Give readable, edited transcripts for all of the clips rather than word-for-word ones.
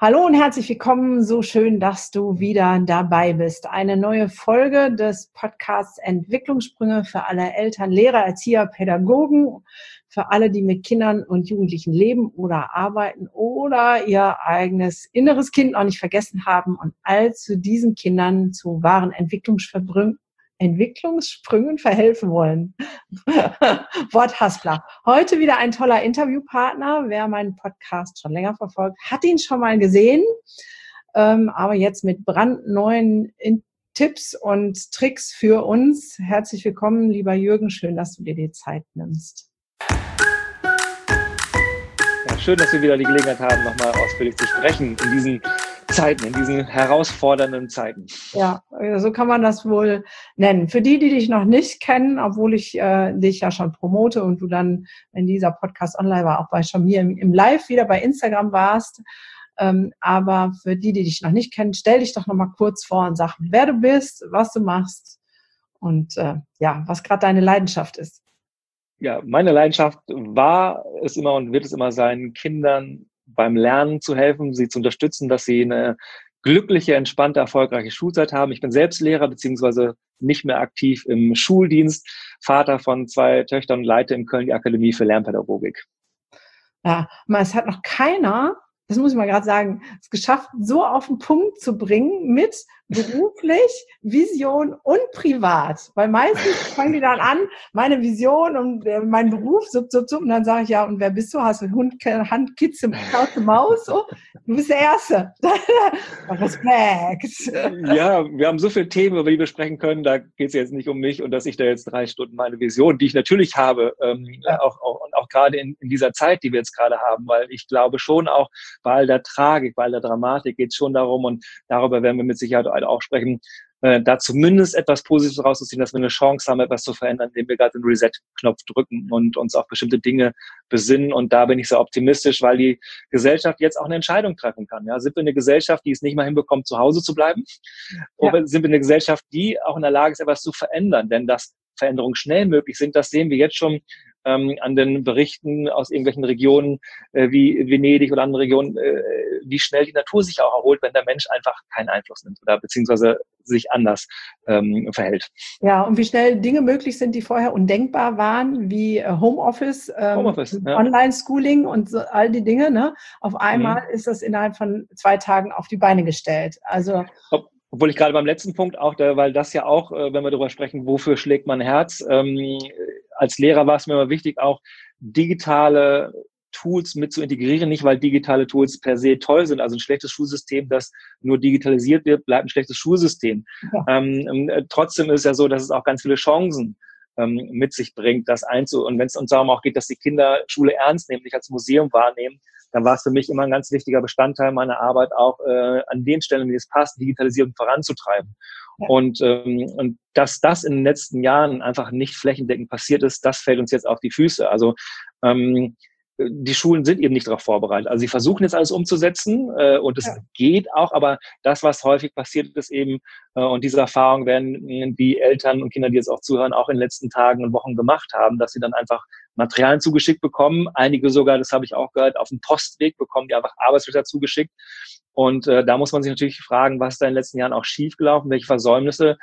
Hallo und herzlich willkommen. So schön, dass du wieder dabei bist. Eine neue Folge des Podcasts Entwicklungssprünge für alle Eltern, Lehrer, Erzieher, Pädagogen, für alle, die mit Kindern und Jugendlichen leben oder arbeiten oder ihr eigenes inneres Kind noch nicht vergessen haben und all zu diesen Kindern zu wahren Entwicklungssprüngen verhelfen wollen. Worthaspler. Heute wieder ein toller Interviewpartner. Wer meinen Podcast schon länger verfolgt, hat ihn schon mal gesehen. Aber jetzt mit brandneuen Tipps und Tricks für uns. Herzlich willkommen, lieber Jürgen. Schön, dass du dir die Zeit nimmst. Ja, schön, dass wir wieder die Gelegenheit haben, nochmal ausführlich zu sprechen in diesen Zeiten, in diesen herausfordernden Zeiten. Ja, so kann man das wohl nennen. Für die dich noch nicht kennen, obwohl ich dich ja schon promote und du dann, wenn dieser Podcast online war, auch schon mir im Live wieder bei Instagram warst. Aber für die dich noch nicht kennen, stell dich doch nochmal kurz vor und sag, wer du bist, was du machst und was gerade deine Leidenschaft ist. Ja, meine Leidenschaft war es immer und wird es immer sein, Kindern beim Lernen zu helfen, sie zu unterstützen, dass sie eine glückliche, entspannte, erfolgreiche Schulzeit haben. Ich bin selbst Lehrer, beziehungsweise nicht mehr aktiv im Schuldienst, Vater von 2 Töchtern und leite in Köln die Akademie für Lernpädagogik. Ja, aber es hat noch keiner, das muss ich mal gerade sagen, es geschafft, so auf den Punkt zu bringen mit beruflich, Vision und privat. Weil meistens fangen die dann an, meine Vision und mein Beruf, und dann sage ich, ja, und wer bist du? Hast du Hund, Hand, Kitze, Katze, Maus? So, du bist der Erste. Respekt. Ja, wir haben so viele Themen, über die wir sprechen können. Da geht es jetzt nicht um mich und dass ich da jetzt 3 Stunden meine Vision, die ich natürlich habe, auch gerade in dieser Zeit, die wir jetzt gerade haben, weil ich glaube schon auch, bei all der Tragik, bei all der Dramatik geht es schon darum, und darüber werden wir mit Sicherheit auch sprechen, da zumindest etwas Positives rauszuziehen, dass wir eine Chance haben, etwas zu verändern, indem wir gerade den Reset-Knopf drücken und uns auf bestimmte Dinge besinnen. Und da bin ich sehr optimistisch, weil die Gesellschaft jetzt auch eine Entscheidung treffen kann. Ja, sind wir eine Gesellschaft, die es nicht mal hinbekommt, zu Hause zu bleiben? Oder sind wir eine Gesellschaft, die auch in der Lage ist, etwas zu verändern? Denn dass Veränderungen schnell möglich sind, das sehen wir jetzt schon an den Berichten aus irgendwelchen Regionen wie Venedig oder anderen Regionen, wie schnell die Natur sich auch erholt, wenn der Mensch einfach keinen Einfluss nimmt oder beziehungsweise sich anders verhält. Ja, und wie schnell Dinge möglich sind, die vorher undenkbar waren, wie Homeoffice, Online-Schooling und so, all die Dinge. Ne? Auf einmal ist das innerhalb von 2 Tagen auf die Beine gestellt. Also obwohl ich gerade beim letzten Punkt auch, weil das ja auch, wenn wir darüber sprechen, wofür schlägt mein Herz, als Lehrer war es mir immer wichtig, auch digitale Tools mit zu integrieren, nicht weil digitale Tools per se toll sind. Also ein schlechtes Schulsystem, das nur digitalisiert wird, bleibt ein schlechtes Schulsystem. Ja. Trotzdem ist es ja so, dass es auch ganz viele Chancen mit sich bringt, und wenn es uns darum auch geht, dass die Kinder Schule ernst nehmen, nicht als Museum wahrnehmen, dann war es für mich immer ein ganz wichtiger Bestandteil meiner Arbeit, auch an den Stellen, wie es passt, Digitalisierung voranzutreiben. Ja. Und dass das in den letzten Jahren einfach nicht flächendeckend passiert ist, das fällt uns jetzt auf die Füße. Also die Schulen sind eben nicht darauf vorbereitet. Also sie versuchen jetzt alles umzusetzen und es geht auch, aber das, was häufig passiert ist eben, und diese Erfahrung werden die Eltern und Kinder, die jetzt auch zuhören, auch in den letzten Tagen und Wochen gemacht haben, dass sie dann einfach Materialien zugeschickt bekommen. Einige sogar, das habe ich auch gehört, auf dem Postweg bekommen die einfach Arbeitsblätter zugeschickt. Und da muss man sich natürlich fragen, was ist da in den letzten Jahren auch schiefgelaufen, welche Versäumnisse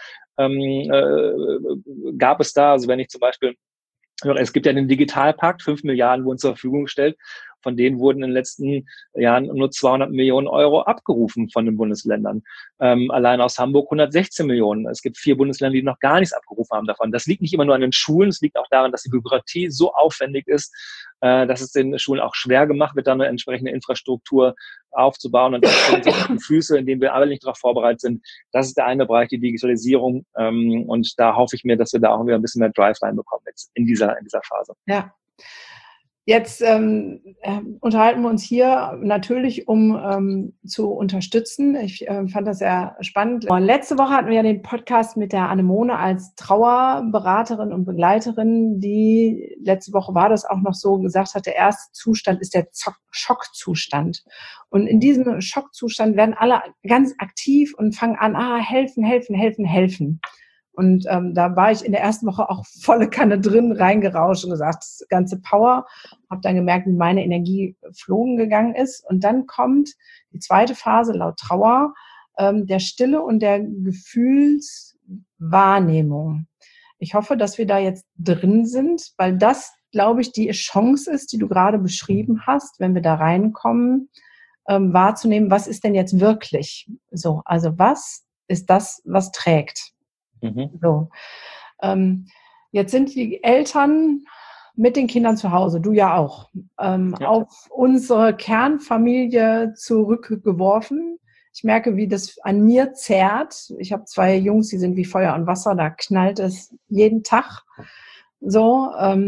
gab es da? Also wenn ich zum Beispiel, es gibt ja den Digitalpakt, 5 Milliarden wurden zur Verfügung gestellt. Von denen wurden in den letzten Jahren nur 200 Millionen Euro abgerufen von den Bundesländern. Allein aus Hamburg 116 Millionen. Es gibt 4 Bundesländer, die noch gar nichts abgerufen haben davon. Das liegt nicht immer nur an den Schulen, es liegt auch daran, dass die Bürokratie so aufwendig ist, dass es den Schulen auch schwer gemacht wird, dann eine entsprechende Infrastruktur aufzubauen. Und das stellen sich auf die Füße, indem wir alle nicht darauf vorbereitet sind. Das ist der eine Bereich, die Digitalisierung. Und da hoffe ich mir, dass wir da auch wieder ein bisschen mehr Drive reinbekommen jetzt in dieser Phase. Ja. Jetzt unterhalten wir uns hier natürlich, um zu unterstützen. Ich fand das sehr spannend. Letzte Woche hatten wir ja den Podcast mit der Anemone als Trauerberaterin und Begleiterin, die letzte Woche war das auch noch so gesagt hat, der erste Zustand ist der Schockzustand. Und in diesem Schockzustand werden alle ganz aktiv und fangen an, helfen. Und da war ich in der ersten Woche auch volle Kanne drin, reingerauscht und gesagt, das ganze Power. Habe dann gemerkt, wie meine Energie flogen gegangen ist. Und dann kommt die zweite Phase laut Trauer, der Stille und der Gefühlswahrnehmung. Ich hoffe, dass wir da jetzt drin sind, weil das, glaube ich, die Chance ist, die du gerade beschrieben hast, wenn wir da reinkommen, wahrzunehmen, was ist denn jetzt wirklich so? Also was ist das, was trägt? So. Jetzt sind die Eltern mit den Kindern zu Hause, du ja auch, auf unsere Kernfamilie zurückgeworfen. Ich merke, wie das an mir zerrt. Ich habe 2 Jungs, die sind wie Feuer und Wasser, da knallt es jeden Tag. So,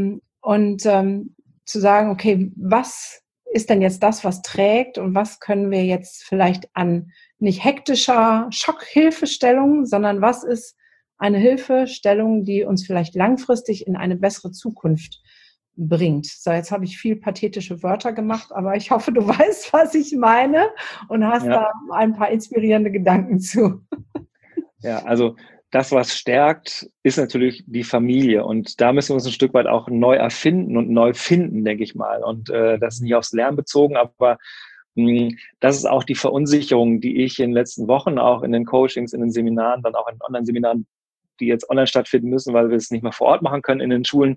zu sagen, okay, was ist denn jetzt das, was trägt und was können wir jetzt vielleicht an nicht hektischer Schockhilfestellung, sondern was ist eine Hilfestellung, die uns vielleicht langfristig in eine bessere Zukunft bringt. So, jetzt habe ich viel pathetische Wörter gemacht, aber ich hoffe, du weißt, was ich meine und hast da ein paar inspirierende Gedanken zu. Ja, also das, was stärkt, ist natürlich die Familie. Und da müssen wir uns ein Stück weit auch neu erfinden und neu finden, denke ich mal. Und das ist nicht aufs Lernen bezogen, aber das ist auch die Verunsicherung, die ich in den letzten Wochen auch in den Coachings, in den Seminaren, dann auch in Online-Seminaren, die jetzt online stattfinden müssen, weil wir es nicht mehr vor Ort machen können in den Schulen,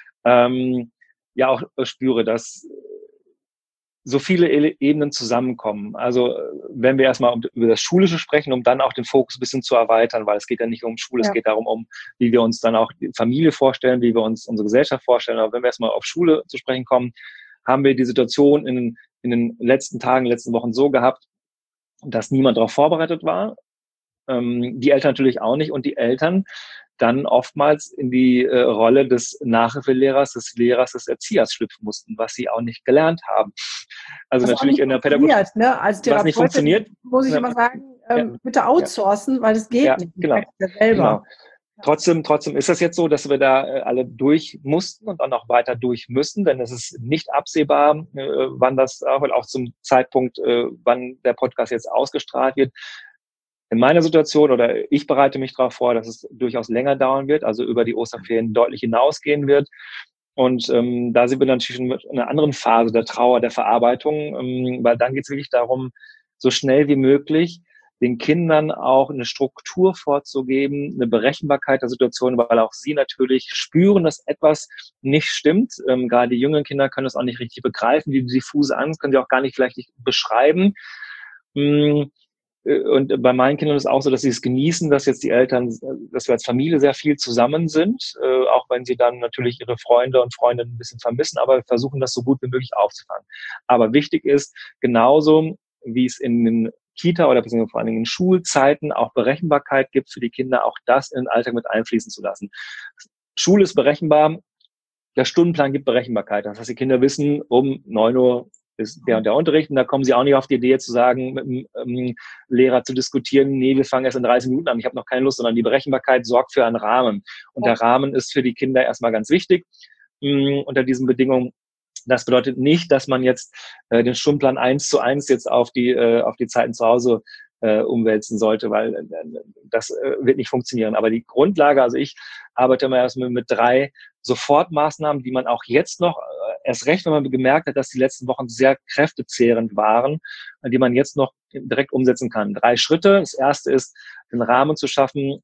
ja auch spüre, dass so viele Ebenen zusammenkommen. Also wenn wir erstmal über das Schulische sprechen, um dann auch den Fokus ein bisschen zu erweitern, weil es geht ja nicht um Schule, es geht darum, wie wir uns dann auch die Familie vorstellen, wie wir uns unsere Gesellschaft vorstellen. Aber wenn wir erstmal auf Schule zu sprechen kommen, haben wir die Situation in den letzten Tagen, letzten Wochen so gehabt, dass niemand darauf vorbereitet war. Die Eltern natürlich auch nicht und die Eltern dann oftmals in die Rolle des Nachhilfelehrers, des Lehrers, des Erziehers schlüpfen mussten, was sie auch nicht gelernt haben. Also was natürlich in der Pädagogik, ne? Als was nicht funktioniert, muss ich immer sagen, bitte outsourcen, weil das geht nicht. Genau. Genau. Trotzdem ist es jetzt so, dass wir da alle durch mussten und dann auch weiter durch müssen, denn es ist nicht absehbar, wann das auch zum Zeitpunkt, wann der Podcast jetzt ausgestrahlt wird. In meiner Situation oder ich bereite mich darauf vor, dass es durchaus länger dauern wird, also über die Osterferien deutlich hinausgehen wird. Und da sind wir natürlich in einer anderen Phase der Trauer, der Verarbeitung, weil dann geht es wirklich darum, so schnell wie möglich den Kindern auch eine Struktur vorzugeben, eine Berechenbarkeit der Situation, weil auch sie natürlich spüren, dass etwas nicht stimmt. Gerade die jüngeren Kinder können das auch nicht richtig begreifen, die diffuse Angst können sie auch gar nicht vielleicht nicht beschreiben. Und bei meinen Kindern ist es auch so, dass sie es genießen, dass jetzt die Eltern, dass wir als Familie sehr viel zusammen sind, auch wenn sie dann natürlich ihre Freunde und Freundinnen ein bisschen vermissen, aber wir versuchen das so gut wie möglich aufzufangen. Aber wichtig ist, genauso wie es in den Kita oder beziehungsweise vor allen Dingen in Schulzeiten auch Berechenbarkeit gibt für die Kinder, auch das in den Alltag mit einfließen zu lassen. Schule ist berechenbar, der Stundenplan gibt Berechenbarkeit. Das heißt, die Kinder wissen, um 9 Uhr ist der und der Unterricht und da kommen sie auch nicht auf die Idee zu sagen, mit dem Lehrer zu diskutieren, nee, wir fangen erst in 30 Minuten an, ich habe noch keine Lust, sondern die Berechenbarkeit sorgt für einen Rahmen. Und der Rahmen ist für die Kinder erstmal ganz wichtig unter diesen Bedingungen. Das bedeutet nicht, dass man jetzt den Stundenplan 1:1 jetzt auf die Zeiten zu Hause umwälzen sollte, weil das wird nicht funktionieren. Aber die Grundlage, also ich arbeite immer erst mit 3 Sofortmaßnahmen, die man auch jetzt noch, erst recht, wenn man gemerkt hat, dass die letzten Wochen sehr kräftezehrend waren, die man jetzt noch direkt umsetzen kann. 3 Schritte. Das erste ist, den Rahmen zu schaffen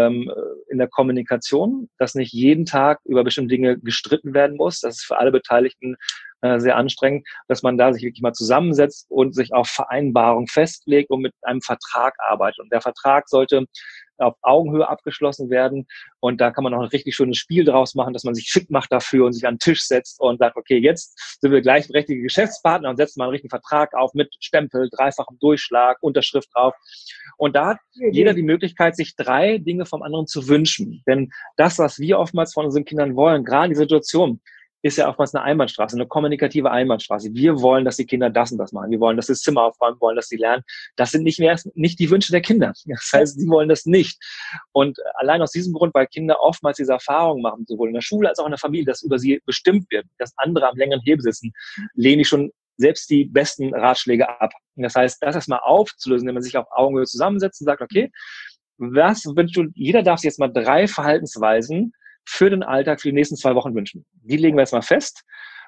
in der Kommunikation, dass nicht jeden Tag über bestimmte Dinge gestritten werden muss. Das ist für alle Beteiligten sehr anstrengend, dass man da sich wirklich mal zusammensetzt und sich auf Vereinbarung festlegt und mit einem Vertrag arbeitet. Und der Vertrag sollte auf Augenhöhe abgeschlossen werden. Und da kann man auch ein richtig schönes Spiel draus machen, dass man sich fit macht dafür und sich an den Tisch setzt und sagt, okay, jetzt sind wir gleichberechtigte Geschäftspartner und setzen mal einen richtigen Vertrag auf mit Stempel, 3-fachem Durchschlag, Unterschrift drauf. Und da hat jeder die Möglichkeit, sich 3 Dinge vom anderen zu wünschen. Denn das, was wir oftmals von unseren Kindern wollen, gerade in die Situation, ist ja oftmals eine Einbahnstraße, eine kommunikative Einbahnstraße. Wir wollen, dass die Kinder das und das machen. Wir wollen, dass sie das Zimmer aufräumen, wollen, dass sie lernen. Das sind nicht die Wünsche der Kinder. Das heißt, sie wollen das nicht. Und allein aus diesem Grund, weil Kinder oftmals diese Erfahrungen machen, sowohl in der Schule als auch in der Familie, dass über sie bestimmt wird, dass andere am längeren Hebel sitzen, lehne ich schon selbst die besten Ratschläge ab. Das heißt, das erstmal aufzulösen, wenn man sich auf Augenhöhe zusammensetzt und sagt, okay, was wünschst du, jeder darf sich jetzt mal 3 Verhaltensweisen für den Alltag für die nächsten 2 Wochen wünschen. Die legen wir jetzt mal fest.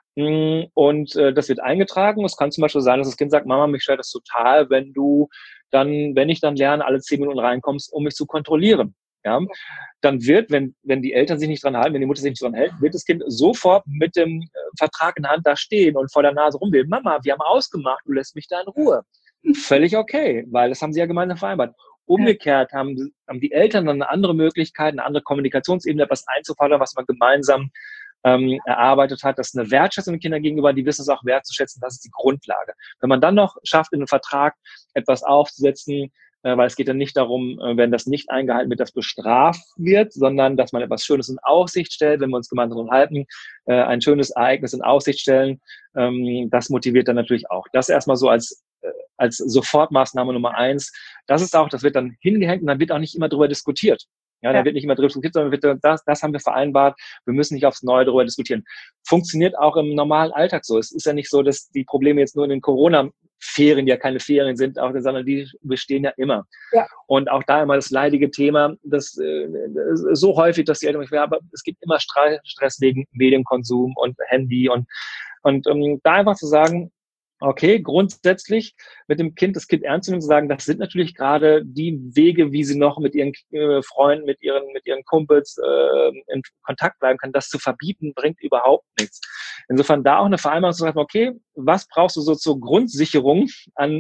Und das wird eingetragen. Es kann zum Beispiel sein, dass das Kind sagt, Mama, mich stört das total, wenn ich dann lerne, alle 10 Minuten reinkommst, um mich zu kontrollieren. Ja, dann wird, wenn die Eltern sich nicht dran halten, wenn die Mutter sich nicht dran hält, wird das Kind sofort mit dem Vertrag in der Hand da stehen und vor der Nase rumwählen. Mama, wir haben ausgemacht, du lässt mich da in Ruhe. Völlig okay, weil das haben sie ja gemeinsam vereinbart. Umgekehrt haben die Eltern dann eine andere Möglichkeit, eine andere Kommunikationsebene, etwas einzufordern, was man gemeinsam erarbeitet hat. Das ist eine Wertschätzung den Kindern gegenüber, die wissen es auch wertzuschätzen, das ist die Grundlage. Wenn man dann noch schafft, in einem Vertrag etwas aufzusetzen, weil es geht ja nicht darum, wenn das nicht eingehalten wird, dass bestraft wird, sondern dass man etwas Schönes in Aussicht stellt, wenn wir uns gemeinsam unterhalten, ein schönes Ereignis in Aussicht stellen, das motiviert dann natürlich auch. Das erstmal so als Sofortmaßnahme Nummer 1. Das wird dann hingehängt und dann wird auch nicht immer darüber diskutiert. Ja, da wird nicht immer drüber diskutiert, sondern das haben wir vereinbart. Wir müssen nicht aufs Neue darüber diskutieren. Funktioniert auch im normalen Alltag so. Es ist ja nicht so, dass die Probleme jetzt nur in den Corona-Ferien, die ja keine Ferien sind, sondern die bestehen ja immer. Ja. Und auch da immer das leidige Thema, das so häufig, dass die Eltern mich aber es gibt immer Stress wegen Medienkonsum und Handy und da einfach zu sagen, okay, grundsätzlich mit dem Kind, das Kind ernst zu nehmen, zu sagen, das sind natürlich gerade die Wege, wie sie noch mit ihren Freunden, mit ihren Kumpels in Kontakt bleiben kann. Das zu verbieten, bringt überhaupt nichts. Insofern da auch eine Vereinbarung zu sagen, okay, was brauchst du so zur Grundsicherung an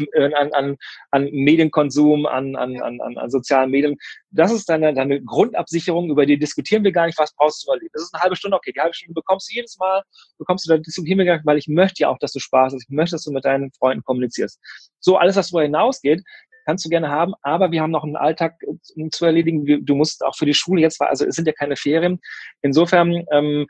Medienkonsum, an sozialen Medien? Das ist deine Grundabsicherung, über die diskutieren wir gar nicht, was brauchst du überleben. Das ist eine halbe Stunde, okay, die halbe Stunde bekommst du jedes Mal, da diskutieren wir gar nicht, weil ich möchte ja auch, dass du Spaß hast, ich möchte, dass du mit deinen Freunden kommunizierst. So, alles, was darüber hinausgeht, kannst du gerne haben, aber wir haben noch einen Alltag zu erledigen. Du musst auch für die Schule jetzt, also es sind ja keine Ferien. Insofern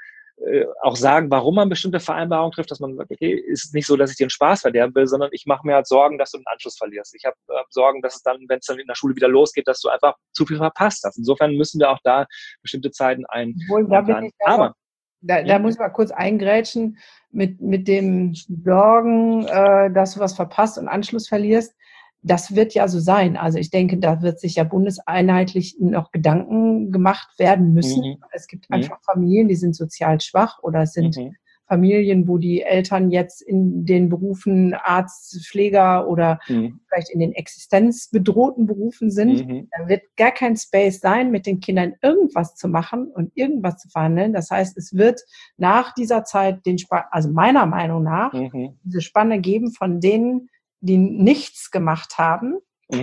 auch sagen, warum man bestimmte Vereinbarungen trifft, dass man sagt, okay, ist nicht so, dass ich dir den Spaß verderben will, sondern ich mache mir halt Sorgen, dass du den Anschluss verlierst. Ich habe Sorgen, dass es dann, wenn es dann in der Schule wieder losgeht, dass du einfach zu viel verpasst hast. Insofern müssen wir auch da bestimmte Zeiten einplanen. Aber da muss ich mal kurz eingrätschen mit dem Sorgen, dass du was verpasst und Anschluss verlierst. Das wird ja so sein. Also ich denke, da wird sich ja bundeseinheitlich noch Gedanken gemacht werden müssen. Es gibt einfach Familien, die sind sozial schwach oder es sind Familien, wo die Eltern jetzt in den Berufen Arzt, Pfleger oder vielleicht in den existenzbedrohten Berufen sind. Da wird gar kein Space sein, mit den Kindern irgendwas zu machen und irgendwas zu verhandeln. Das heißt, es wird nach dieser Zeit also meiner Meinung nach, diese Spanne geben von denen, die nichts gemacht haben,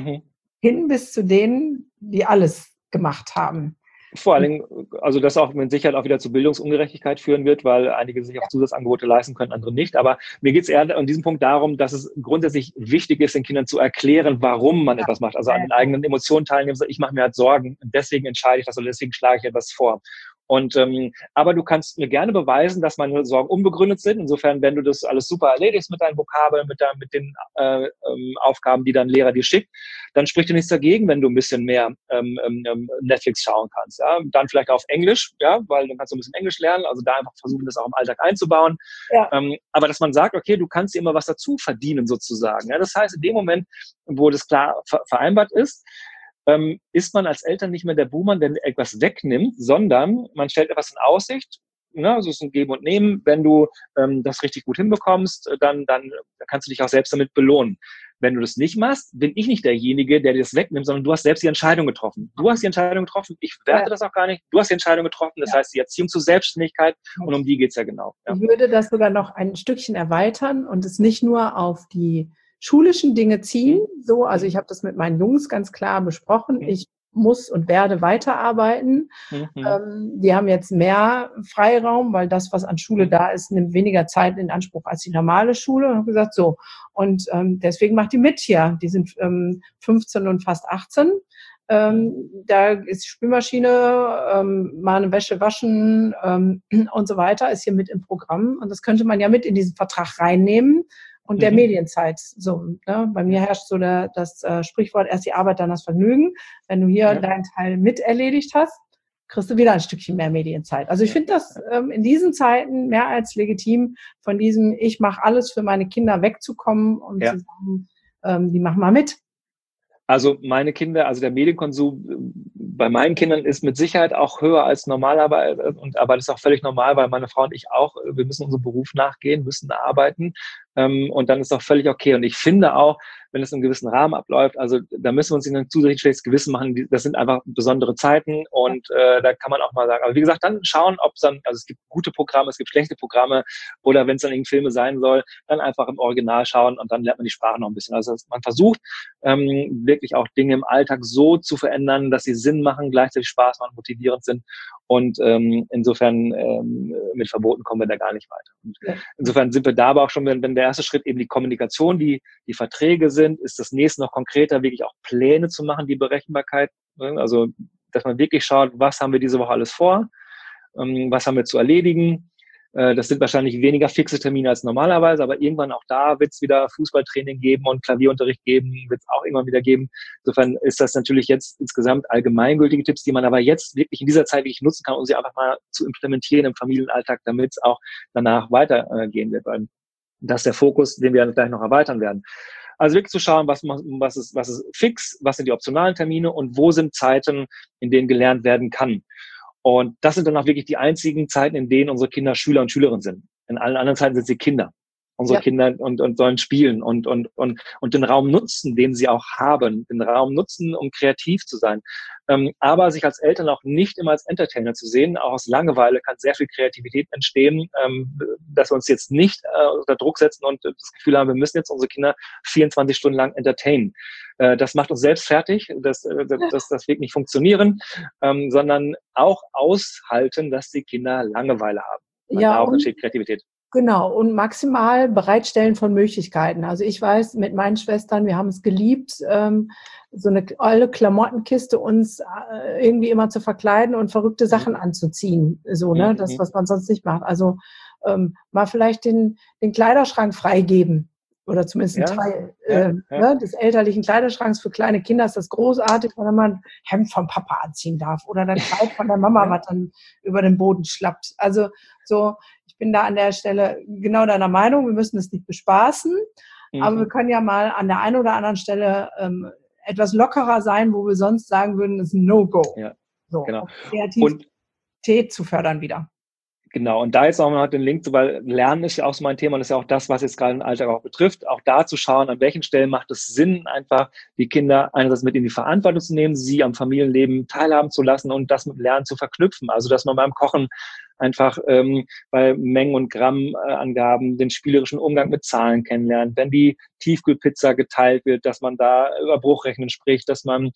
hin bis zu denen, die alles gemacht haben. Vor allen Dingen, also das auch mit Sicherheit auch wieder zu Bildungsungerechtigkeit führen wird, weil einige sich auch Zusatzangebote leisten können, andere nicht. Aber mir geht es eher an diesem Punkt darum, dass es grundsätzlich wichtig ist, den Kindern zu erklären, warum man etwas macht. Also an den eigenen Emotionen teilnehmen. Ich mache mir halt Sorgen, deswegen entscheide ich das oder deswegen schlage ich etwas vor. Und aber du kannst mir gerne beweisen, dass meine Sorgen unbegründet sind. Insofern, wenn du das alles super erledigst mit deinen Vokabeln, mit den Aufgaben, die dein Lehrer dir schickt, dann spricht dir nichts dagegen, wenn du ein bisschen mehr Netflix schauen kannst. Ja? Dann vielleicht auf Englisch, ja, weil dann kannst du ein bisschen Englisch lernen. Also da einfach versuchen, das auch im Alltag einzubauen. Ja. Aber dass man sagt, okay, du kannst dir immer was dazu verdienen sozusagen. Ja? Das heißt, in dem Moment, wo das klar vereinbart ist man als Eltern nicht mehr der Buhmann, der etwas wegnimmt, sondern man stellt etwas in Aussicht. Ne? Also es ist ein Geben und Nehmen. Wenn du das richtig gut hinbekommst, dann kannst du dich auch selbst damit belohnen. Wenn du das nicht machst, bin ich nicht derjenige, der dir das wegnimmt, sondern du hast selbst die Entscheidung getroffen. Du hast die Entscheidung getroffen, ich werte das auch gar nicht. Du hast die Entscheidung getroffen, das heißt die Erziehung zur Selbstständigkeit und um die geht's ja genau. Ja. Ich würde das sogar noch ein Stückchen erweitern und es nicht nur auf die schulischen Dinge ziehen. So, also ich habe das mit meinen Jungs ganz klar besprochen. Ich muss und werde weiterarbeiten. Die haben jetzt mehr Freiraum, weil das, was an Schule da ist, nimmt weniger Zeit in Anspruch als die normale Schule. Und habe gesagt, so. Und deswegen macht die mit hier. Die sind 15 und fast 18. Da ist Spülmaschine, mal eine Wäsche waschen und so weiter, ist hier mit im Programm. Und das könnte man ja mit in diesen Vertrag reinnehmen. Und der Medienzeit, so, ne? Bei mir herrscht so das Sprichwort, erst die Arbeit, dann das Vergnügen. Wenn du hier deinen Teil mit erledigt hast, kriegst du wieder ein Stückchen mehr Medienzeit. Also ich finde das in diesen Zeiten mehr als legitim, von diesem ich mache alles für meine Kinder wegzukommen und zu sagen, die machen mal mit. Also meine Kinder, also der Medienkonsum bei meinen Kindern ist mit Sicherheit auch höher als normalerweise. Aber das ist auch völlig normal, weil meine Frau und ich auch, wir müssen unserem Beruf nachgehen, müssen arbeiten. Und dann ist auch völlig okay. Und ich finde auch, wenn es in einem gewissen Rahmen abläuft, also da müssen wir uns nicht ein zusätzlich schlechtes Gewissen machen. Das sind einfach besondere Zeiten und da kann man auch mal sagen. Aber wie gesagt, dann schauen, ob es dann, also es gibt gute Programme, es gibt schlechte Programme oder wenn es dann irgendwie Filme sein soll, dann einfach im Original schauen und dann lernt man die Sprache noch ein bisschen. Also man versucht wirklich auch Dinge im Alltag so zu verändern, dass sie Sinn machen, gleichzeitig Spaß machen, motivierend sind und insofern mit Verboten kommen wir da gar nicht weiter. Und insofern sind wir da aber auch schon, wenn der erste Schritt eben die Kommunikation, die Verträge sind, ist das nächste noch konkreter, wirklich auch Pläne zu machen, die Berechenbarkeit, also dass man wirklich schaut, was haben wir diese Woche alles vor, was haben wir zu erledigen. Das sind wahrscheinlich weniger fixe Termine als normalerweise, aber irgendwann auch da wird es wieder Fußballtraining geben und Klavierunterricht geben, wird es auch irgendwann wieder geben. Insofern ist das natürlich jetzt insgesamt allgemeingültige Tipps, die man aber jetzt wirklich in dieser Zeit wirklich nutzen kann, um sie einfach mal zu implementieren im Familienalltag, damit es auch danach weitergehen wird. Weil das ist der Fokus, den wir gleich noch erweitern werden. Also wirklich zu schauen, was ist fix, was sind die optionalen Termine und wo sind Zeiten, in denen gelernt werden kann. Und das sind dann auch wirklich die einzigen Zeiten, in denen unsere Kinder Schüler und Schülerinnen sind. In allen anderen Zeiten sind sie Kinder. Unsere Kinder und sollen spielen und den Raum nutzen, den sie auch haben, den Raum nutzen, um kreativ zu sein. Aber sich als Eltern auch nicht immer als Entertainer zu sehen, auch aus Langeweile kann sehr viel Kreativität entstehen, dass wir uns jetzt nicht unter Druck setzen und das Gefühl haben, wir müssen jetzt unsere Kinder 24 Stunden lang entertainen. Das macht uns selbst fertig, das wird nicht funktionieren, sondern auch aushalten, dass die Kinder Langeweile haben. Weil darauf entsteht Kreativität. Genau, und maximal Bereitstellen von Möglichkeiten. Also ich weiß, mit meinen Schwestern, wir haben es geliebt, so eine alte Klamottenkiste uns irgendwie immer zu verkleiden und verrückte Sachen anzuziehen. So, ne, das, was man sonst nicht macht. Also mal vielleicht den Kleiderschrank freigeben. Oder zumindest ein Teil ne, des elterlichen Kleiderschranks. Für kleine Kinder ist das großartig, wenn man ein Hemd vom Papa anziehen darf oder ein Kleid von der Mama, was dann über den Boden schlappt. Also so, ich bin da an der Stelle genau deiner Meinung, wir müssen es nicht bespaßen, aber wir können ja mal an der einen oder anderen Stelle etwas lockerer sein, wo wir sonst sagen würden, das ist ein No-Go. Ja, so, genau. Kreativität zu fördern wieder. Genau, und da jetzt auch noch den Link zu, weil Lernen ist ja auch so mein Thema und das ist ja auch das, was jetzt gerade den Alltag auch betrifft, auch da zu schauen, an welchen Stellen macht es Sinn, einfach die Kinder einerseits mit in die Verantwortung zu nehmen, sie am Familienleben teilhaben zu lassen und das mit Lernen zu verknüpfen. Also, dass man beim Kochen einfach bei Mengen- und Grammangaben den spielerischen Umgang mit Zahlen kennenlernt. Wenn die Tiefkühlpizza geteilt wird, dass man da über Bruchrechnen spricht, dass man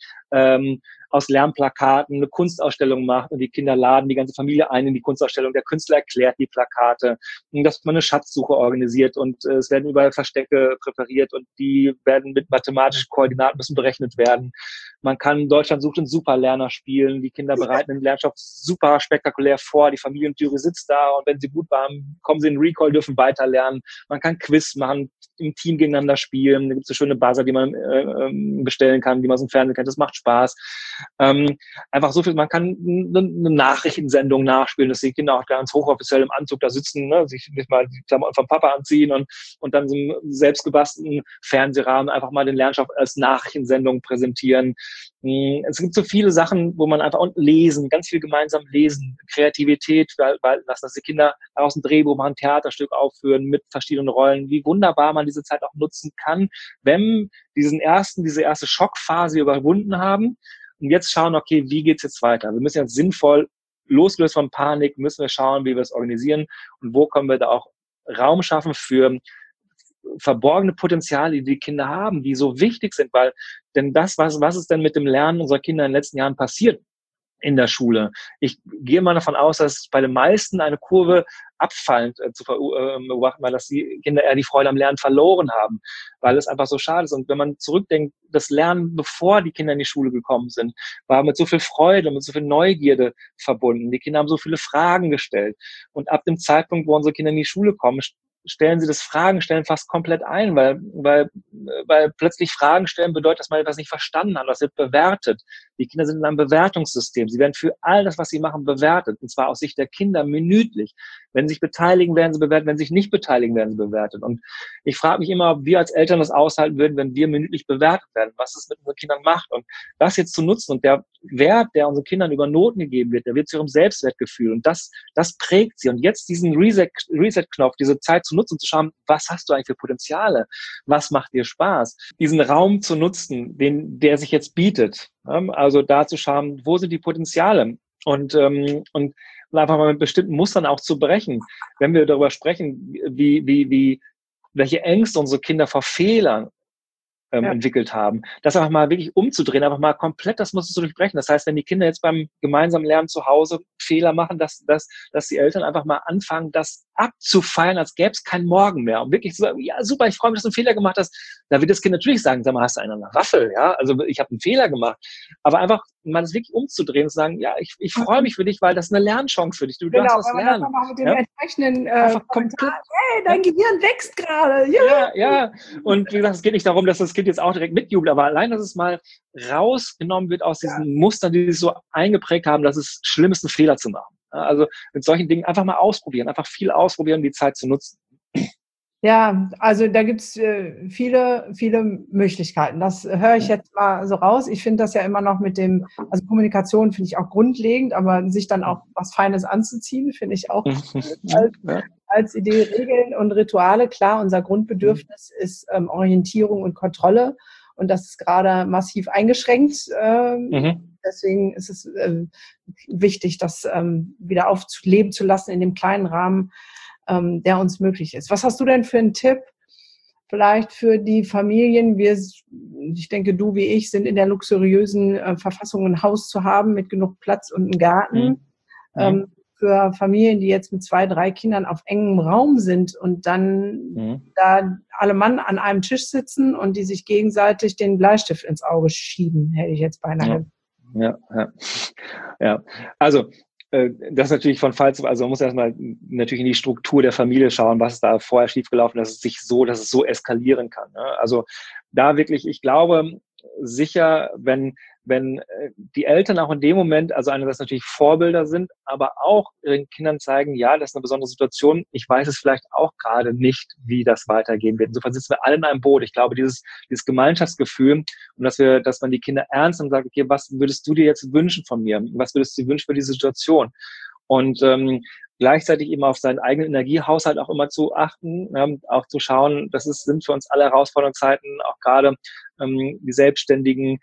aus Lernplakaten eine Kunstausstellung macht und die Kinder laden die ganze Familie ein in die Kunstausstellung. Der Künstler erklärt die Plakate, dass man eine Schatzsuche organisiert und es werden überall Verstecke präpariert und die werden mit mathematischen Koordinaten müssen berechnet werden. Man kann Deutschland sucht einen Superlerner spielen. Die Kinder bereiten den Lernstoff super spektakulär vor. Die Familienjury sitzt da und wenn sie gut waren, kommen sie in Recall, dürfen weiterlernen. Man kann Quiz machen, im Team gegeneinander spielen. Da gibt es eine schöne Buzzer, die man bestellen kann, die man aus dem Fernsehen kennt. Das macht Spaß. Einfach so viel. Man kann eine Nachrichtensendung nachspielen, dass die Kinder auch ganz hochoffiziell im Anzug da sitzen, ne, sich nicht mal die Klamotten vom Papa anziehen und dann so einen selbstgebastelten Fernsehrahmen einfach mal den Lernstoff als Nachrichtensendung präsentieren. Es gibt so viele Sachen, wo man einfach und lesen, ganz viel gemeinsam lesen, Kreativität walten lassen, dass die Kinder aus dem Drehbuch mal ein Theaterstück aufführen mit verschiedenen Rollen, wie wunderbar man diese Zeit auch nutzen kann, wenn diese erste Schockphase überwunden haben und jetzt schauen, okay, wie geht's jetzt weiter? Wir müssen jetzt sinnvoll, losgelöst von Panik, müssen wir schauen, wie wir es organisieren und wo können wir da auch Raum schaffen für verborgene Potenziale, die Kinder haben, die so wichtig sind, weil denn was ist denn mit dem Lernen unserer Kinder in den letzten Jahren passiert in der Schule? Ich gehe mal davon aus, dass bei den meisten eine Kurve abfallend zu beobachten, weil dass die Kinder eher die Freude am Lernen verloren haben, weil es einfach so schade ist. Und wenn man zurückdenkt, das Lernen, bevor die Kinder in die Schule gekommen sind, war mit so viel Freude, mit so viel Neugierde verbunden. Die Kinder haben so viele Fragen gestellt. Und ab dem Zeitpunkt, wo unsere Kinder in die Schule kommen, stellen sie das Fragen stellen fast komplett ein, weil plötzlich Fragen stellen bedeutet, dass man etwas nicht verstanden hat, das wird bewertet. Die Kinder sind in einem Bewertungssystem. Sie werden für all das, was sie machen, bewertet. Und zwar aus Sicht der Kinder minütlich. Wenn sie sich beteiligen, werden sie bewertet. Wenn sie sich nicht beteiligen, werden sie bewertet. Und ich frage mich immer, ob wir als Eltern das aushalten würden, wenn wir minütlich bewertet werden, was es mit unseren Kindern macht. Und das jetzt zu nutzen und der Wert, der unseren Kindern über Noten gegeben wird, der wird zu ihrem Selbstwertgefühl. Und das prägt sie. Und jetzt diesen Reset-Knopf, diese Zeit zu nutzen, zu schauen, was hast du eigentlich für Potenziale? Was macht dir Spaß? Diesen Raum zu nutzen, der sich jetzt bietet. Also da zu schauen, wo sind die Potenziale? Und einfach mal mit bestimmten Mustern auch zu brechen. Wenn wir darüber sprechen, welche Ängste unsere Kinder vor Fehlern entwickelt haben, das einfach mal wirklich umzudrehen, einfach mal komplett das Muster zu durchbrechen. Das heißt, wenn die Kinder jetzt beim gemeinsamen Lernen zu Hause Fehler machen, dass die Eltern einfach mal anfangen, das abzufeiern, als gäbe es keinen Morgen mehr. Und wirklich so, ja super, ich freue mich, dass du einen Fehler gemacht hast. Da wird das Kind natürlich sagen, sag mal, hast du einen an der Waffel? Ja, also ich habe einen Fehler gemacht. Aber einfach mal das wirklich umzudrehen und zu sagen, ja, ich freue mich für dich, weil das ist eine Lernchance für dich. Du darfst was lernen. Wenn man das mit dem entsprechenden Kommentar, hey, dein Gehirn wächst gerade. Ja. Und wie gesagt, es geht nicht darum, dass das Kind jetzt auch direkt mitjubelt, aber allein, dass es mal rausgenommen wird aus diesen Mustern, die sich so eingeprägt haben, dass es schlimm ist, einen Fehler zu machen. Also mit solchen Dingen einfach mal ausprobieren, einfach viel ausprobieren, die Zeit zu nutzen. Ja, also da gibt's viele, viele Möglichkeiten. Das höre ich jetzt mal so raus. Ich finde das ja immer noch also Kommunikation finde ich auch grundlegend, aber sich dann auch was Feines anzuziehen, finde ich auch als Idee. Regeln und Rituale. Klar, unser Grundbedürfnis ist Orientierung und Kontrolle und das ist gerade massiv eingeschränkt. Deswegen ist es wichtig, das wieder aufleben zu lassen in dem kleinen Rahmen, der uns möglich ist. Was hast du denn für einen Tipp vielleicht für die Familien? Ich denke, du wie ich sind in der luxuriösen Verfassung, ein Haus zu haben mit genug Platz und einem Garten. Für Familien, die jetzt mit 2, 3 Kindern auf engem Raum sind und dann da alle Mann an einem Tisch sitzen und die sich gegenseitig den Bleistift ins Auge schieben, hätte ich jetzt beinahe. Ja. Also das ist natürlich von Fall zu, also man muss erstmal natürlich in die Struktur der Familie schauen, was ist da vorher schiefgelaufen, dass es so eskalieren kann. Ne? Also da wirklich, ich glaube sicher, wenn die Eltern auch in dem Moment, also einerseits natürlich Vorbilder sind, aber auch ihren Kindern zeigen, ja, das ist eine besondere Situation, ich weiß es vielleicht auch gerade nicht, wie das weitergehen wird. Insofern sitzen wir alle in einem Boot. Ich glaube, dieses Gemeinschaftsgefühl und dass man die Kinder ernst nimmt und sagt, okay, was würdest du dir jetzt wünschen von mir? Was würdest du dir wünschen für diese Situation? Und gleichzeitig eben auf seinen eigenen Energiehaushalt auch immer zu achten, auch zu schauen, sind für uns alle herausfordernde Zeiten, auch gerade die Selbstständigen,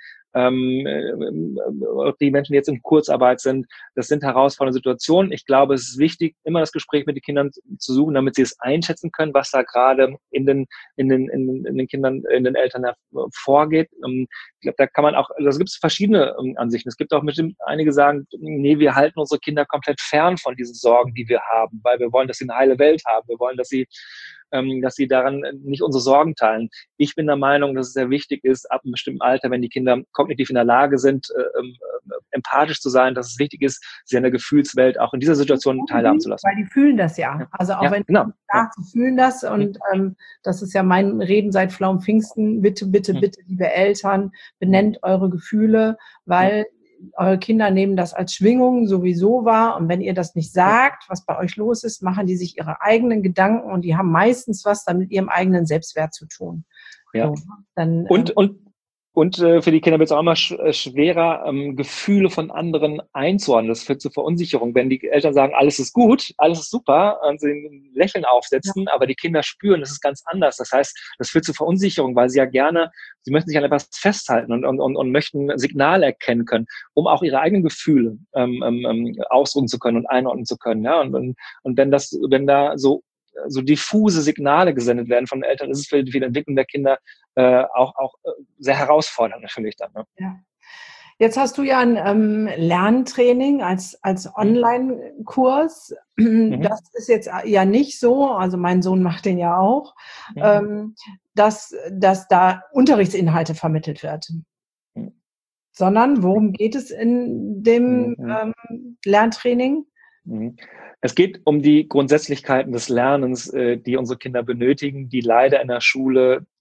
die Menschen, die jetzt in Kurzarbeit sind, das sind herausfordernde Situationen. Ich glaube, es ist wichtig, immer das Gespräch mit den Kindern zu suchen, damit sie es einschätzen können, was da gerade in den Kindern, in den Eltern vorgeht. Ich glaube, da kann man auch, also es gibt verschiedene Ansichten. Es gibt auch bestimmt einige sagen, nee, wir halten unsere Kinder komplett fern von diesen Sorgen, die wir haben, weil wir wollen, dass sie eine heile Welt haben. Wir wollen, dass sie daran nicht unsere Sorgen teilen. Ich bin der Meinung, dass es sehr wichtig ist, ab einem bestimmten Alter, wenn die Kinder kognitiv in der Lage sind, empathisch zu sein, dass es wichtig ist, sie an der Gefühlswelt auch in dieser Situation teilhaben zu lassen. Weil die fühlen das ja. Also auch wenn sie fühlen das und das ist ja mein Reden seit Flaum Pfingsten. Bitte, bitte, bitte, liebe Eltern, benennt eure Gefühle, weil eure Kinder nehmen das als Schwingung sowieso wahr und wenn ihr das nicht sagt, was bei euch los ist, machen die sich ihre eigenen Gedanken und die haben meistens was dann mit ihrem eigenen Selbstwert zu tun. Ja. So, dann, und für die Kinder wird es auch immer schwerer, Gefühle von anderen einzuordnen. Das führt zu Verunsicherung. Wenn die Eltern sagen, alles ist gut, alles ist super, und sie ein Lächeln aufsetzen, aber die Kinder spüren, das ist ganz anders. Das heißt, das führt zu Verunsicherung, weil sie sie möchten sich an etwas festhalten und möchten Signale erkennen können, um auch ihre eigenen Gefühle ausdrücken zu können und einordnen zu können. Ja? Und wenn da so diffuse Signale gesendet werden von den Eltern, ist es für die Entwicklung der Kinder auch sehr herausfordernd natürlich dann. Ne? Ja. Jetzt hast du ja ein Lerntraining als Online-Kurs. Das ist jetzt ja nicht so, also mein Sohn macht den ja auch, dass da Unterrichtsinhalte vermittelt werden. Sondern worum geht es in dem Lerntraining? Es geht um die Grundsätzlichkeiten des Lernens, die unsere Kinder benötigen, die leider in der Schule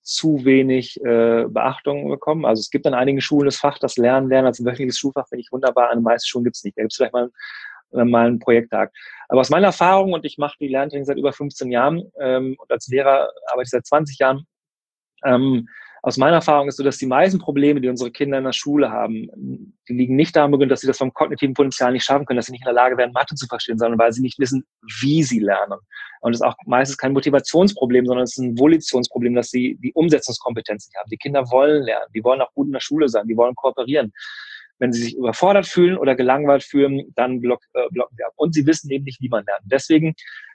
zu wenig Beachtung bekommen. Also es gibt an einigen Schulen das Fach, das Lernen als wöchentliches Schulfach, finde ich wunderbar. An den meisten Schulen gibt es nicht. Da gibt es vielleicht mal einen Projekttag. Aber aus meiner Erfahrung, und ich mache die Lerntraining seit über 15 Jahren und als Lehrer arbeite ich seit 20 Jahren, aus meiner Erfahrung ist so, dass die meisten Probleme, die unsere Kinder in der Schule haben, die liegen nicht daran, dass sie das vom kognitiven Potenzial nicht schaffen können, dass sie nicht in der Lage wären, Mathe zu verstehen, sondern weil sie nicht wissen, wie sie lernen. Und es ist auch meistens kein Motivationsproblem, sondern es ist ein Volitionsproblem, dass sie die Umsetzungskompetenz nicht haben. Die Kinder wollen lernen, die wollen auch gut in der Schule sein, die wollen kooperieren. Wenn sie sich überfordert fühlen oder gelangweilt fühlen, dann blocken wir ab. Und sie wissen eben nicht, wie man lernt. Deswegen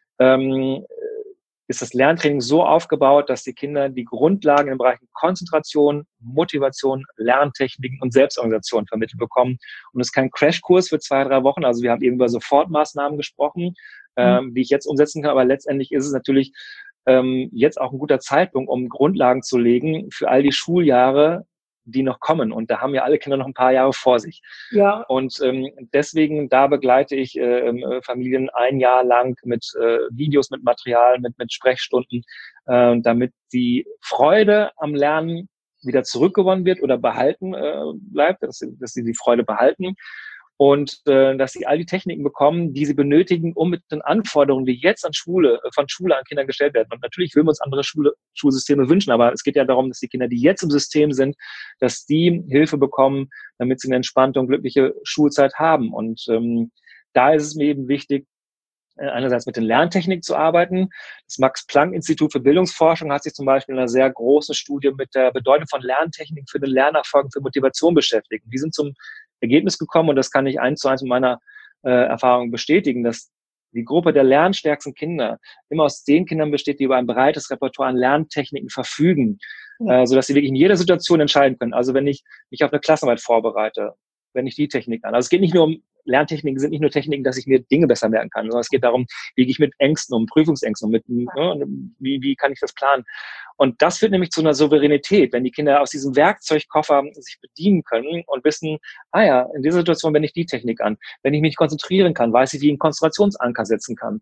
ist das Lerntraining so aufgebaut, dass die Kinder die Grundlagen im Bereich Konzentration, Motivation, Lerntechniken und Selbstorganisation vermittelt bekommen. Und es ist kein Crashkurs für 2-3 Wochen. Also wir haben eben über Sofortmaßnahmen gesprochen, die ich jetzt umsetzen kann. Aber letztendlich ist es natürlich jetzt auch ein guter Zeitpunkt, um Grundlagen zu legen für all die Schuljahre, die noch kommen. Und da haben ja alle Kinder noch ein paar Jahre vor sich. Ja. Und deswegen, da begleite ich Familien ein Jahr lang mit Videos, mit Material, mit Sprechstunden, damit die Freude am Lernen wieder zurückgewonnen wird oder behalten bleibt, dass sie die Freude behalten. Und dass sie all die Techniken bekommen, die sie benötigen, um mit den Anforderungen, die jetzt von Schule an Kinder gestellt werden. Und natürlich würden wir uns andere Schulsysteme wünschen, aber es geht ja darum, dass die Kinder, die jetzt im System sind, dass die Hilfe bekommen, damit sie eine entspannte und glückliche Schulzeit haben. Und da ist es mir eben wichtig, einerseits mit den Lerntechniken zu arbeiten. Das Max-Planck-Institut für Bildungsforschung hat sich zum Beispiel in einer sehr großen Studie mit der Bedeutung von Lerntechniken für den Lernerfolg und für Motivation beschäftigt. Die sind zum Ergebnis gekommen, und das kann ich 1:1 mit meiner Erfahrung bestätigen, dass die Gruppe der lernstärksten Kinder immer aus den Kindern besteht, die über ein breites Repertoire an Lerntechniken verfügen, sodass sie wirklich in jeder Situation entscheiden können. Also wenn ich mich auf eine Klassenarbeit vorbereite, wenn ich die Technik an. Also es geht nicht nur um Lerntechniken, sind nicht nur Techniken, dass ich mir Dinge besser merken kann, sondern es geht darum, wie gehe ich mit Ängsten um, Prüfungsängsten wie kann ich das planen? Und das führt nämlich zu einer Souveränität, wenn die Kinder aus diesem Werkzeugkoffer sich bedienen können und wissen, in dieser Situation wende ich die Technik an. Wenn ich mich konzentrieren kann, weiß ich, wie ich einen Konzentrationsanker setzen kann.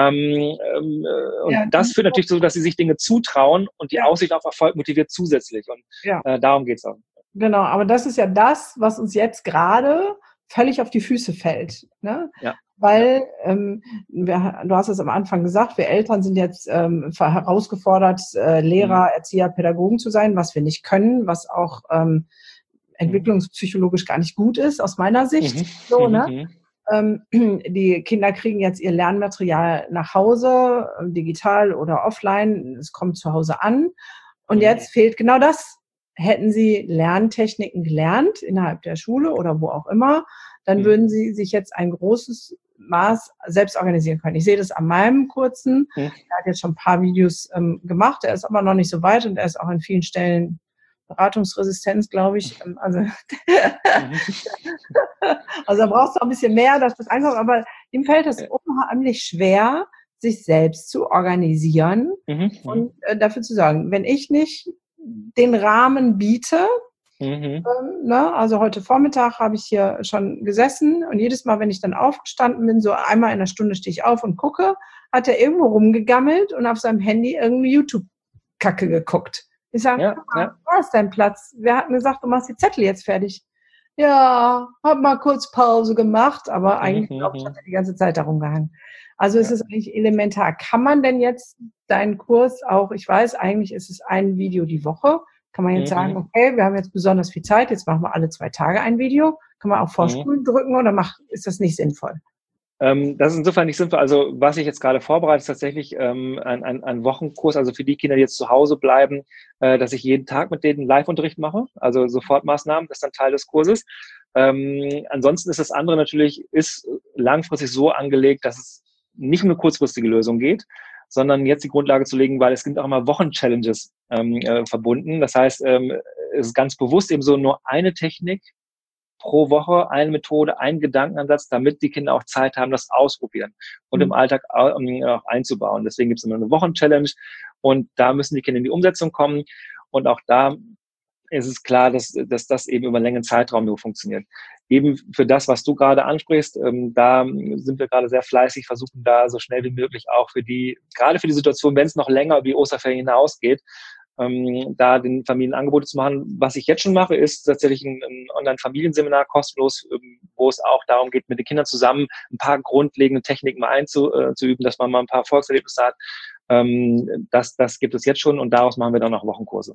Und das führt natürlich so, dass sie sich Dinge zutrauen und die Aussicht auf Erfolg motiviert zusätzlich. Und darum geht es auch. Genau, aber das ist ja das, was uns jetzt gerade völlig auf die Füße fällt. Ne? Ja. Weil, du hast es am Anfang gesagt, wir Eltern sind jetzt herausgefordert, Lehrer, Erzieher, Pädagogen zu sein, was wir nicht können, was auch entwicklungspsychologisch gar nicht gut ist, aus meiner Sicht. Ne? Die Kinder kriegen jetzt ihr Lernmaterial nach Hause, digital oder offline, es kommt zu Hause an. Und jetzt fehlt genau das. Hätten sie Lerntechniken gelernt innerhalb der Schule oder wo auch immer, dann würden sie sich jetzt ein großes Maß selbst organisieren können. Ich sehe das an meinem Kurzen. Er hat jetzt schon ein paar Videos gemacht. Er ist aber noch nicht so weit und er ist auch an vielen Stellen beratungsresistent, glaube ich. Also da brauchst du auch ein bisschen mehr, dass das einfach, aber ihm fällt es unheimlich schwer, sich selbst zu organisieren und dafür zu sagen, wenn ich nicht den Rahmen biete. Also heute Vormittag habe ich hier schon gesessen und jedes Mal, wenn ich dann aufgestanden bin, so einmal in der Stunde stehe ich auf und gucke, hat er irgendwo rumgegammelt und auf seinem Handy irgendwie YouTube-Kacke geguckt. Ich sage, wo ist dein Platz? Wir hatten gesagt, du machst die Zettel jetzt fertig. Ja, hab mal kurz Pause gemacht, aber eigentlich, glaube ich, hat er die ganze Zeit darum gehangen. Also ist es eigentlich elementar. Kann man denn jetzt deinen Kurs auch, ich weiß, eigentlich ist es ein Video die Woche, kann man jetzt sagen, okay, wir haben jetzt besonders viel Zeit, jetzt machen wir alle 2 Tage ein Video, kann man auch Vorspulen drücken oder ist das nicht sinnvoll? Das ist insofern nicht sinnvoll. Also was ich jetzt gerade vorbereite, ist tatsächlich ein Wochenkurs, also für die Kinder, die jetzt zu Hause bleiben, dass ich jeden Tag mit denen Live-Unterricht mache, also Sofortmaßnahmen, das ist dann Teil des Kurses. Ansonsten ist das andere natürlich, ist langfristig so angelegt, dass es nicht um eine kurzfristige Lösung geht, sondern jetzt die Grundlage zu legen, weil es gibt auch immer Wochen-Challenges verbunden. Das heißt, es ist ganz bewusst eben so nur eine Technik pro Woche, eine Methode, einen Gedankenansatz, damit die Kinder auch Zeit haben, das ausprobieren und im Alltag auch einzubauen. Deswegen gibt es immer eine Wochen-Challenge und da müssen die Kinder in die Umsetzung kommen und auch da ist es klar, dass das eben über einen längeren Zeitraum nur funktioniert. Eben für das, was du gerade ansprichst, da sind wir gerade sehr fleißig, versuchen da so schnell wie möglich auch gerade für die Situation, wenn es noch länger über die Osterferien hinausgeht, da den Familien Angebote zu machen. Was ich jetzt schon mache, ist tatsächlich ein Online-Familienseminar kostenlos, wo es auch darum geht, mit den Kindern zusammen ein paar grundlegende Techniken mal einzuüben, dass man mal ein paar Erfolgserlebnisse hat. Das gibt es jetzt schon und daraus machen wir dann auch Wochenkurse.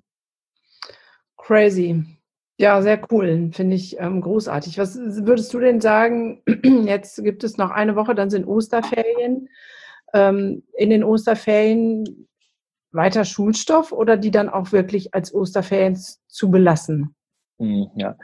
Crazy. Ja, sehr cool. Finde ich großartig. Was würdest du denn sagen? Jetzt gibt es noch eine Woche, dann sind Osterferien. In den Osterferien weiter Schulstoff oder die dann auch wirklich als Osterferien zu belassen? Ja.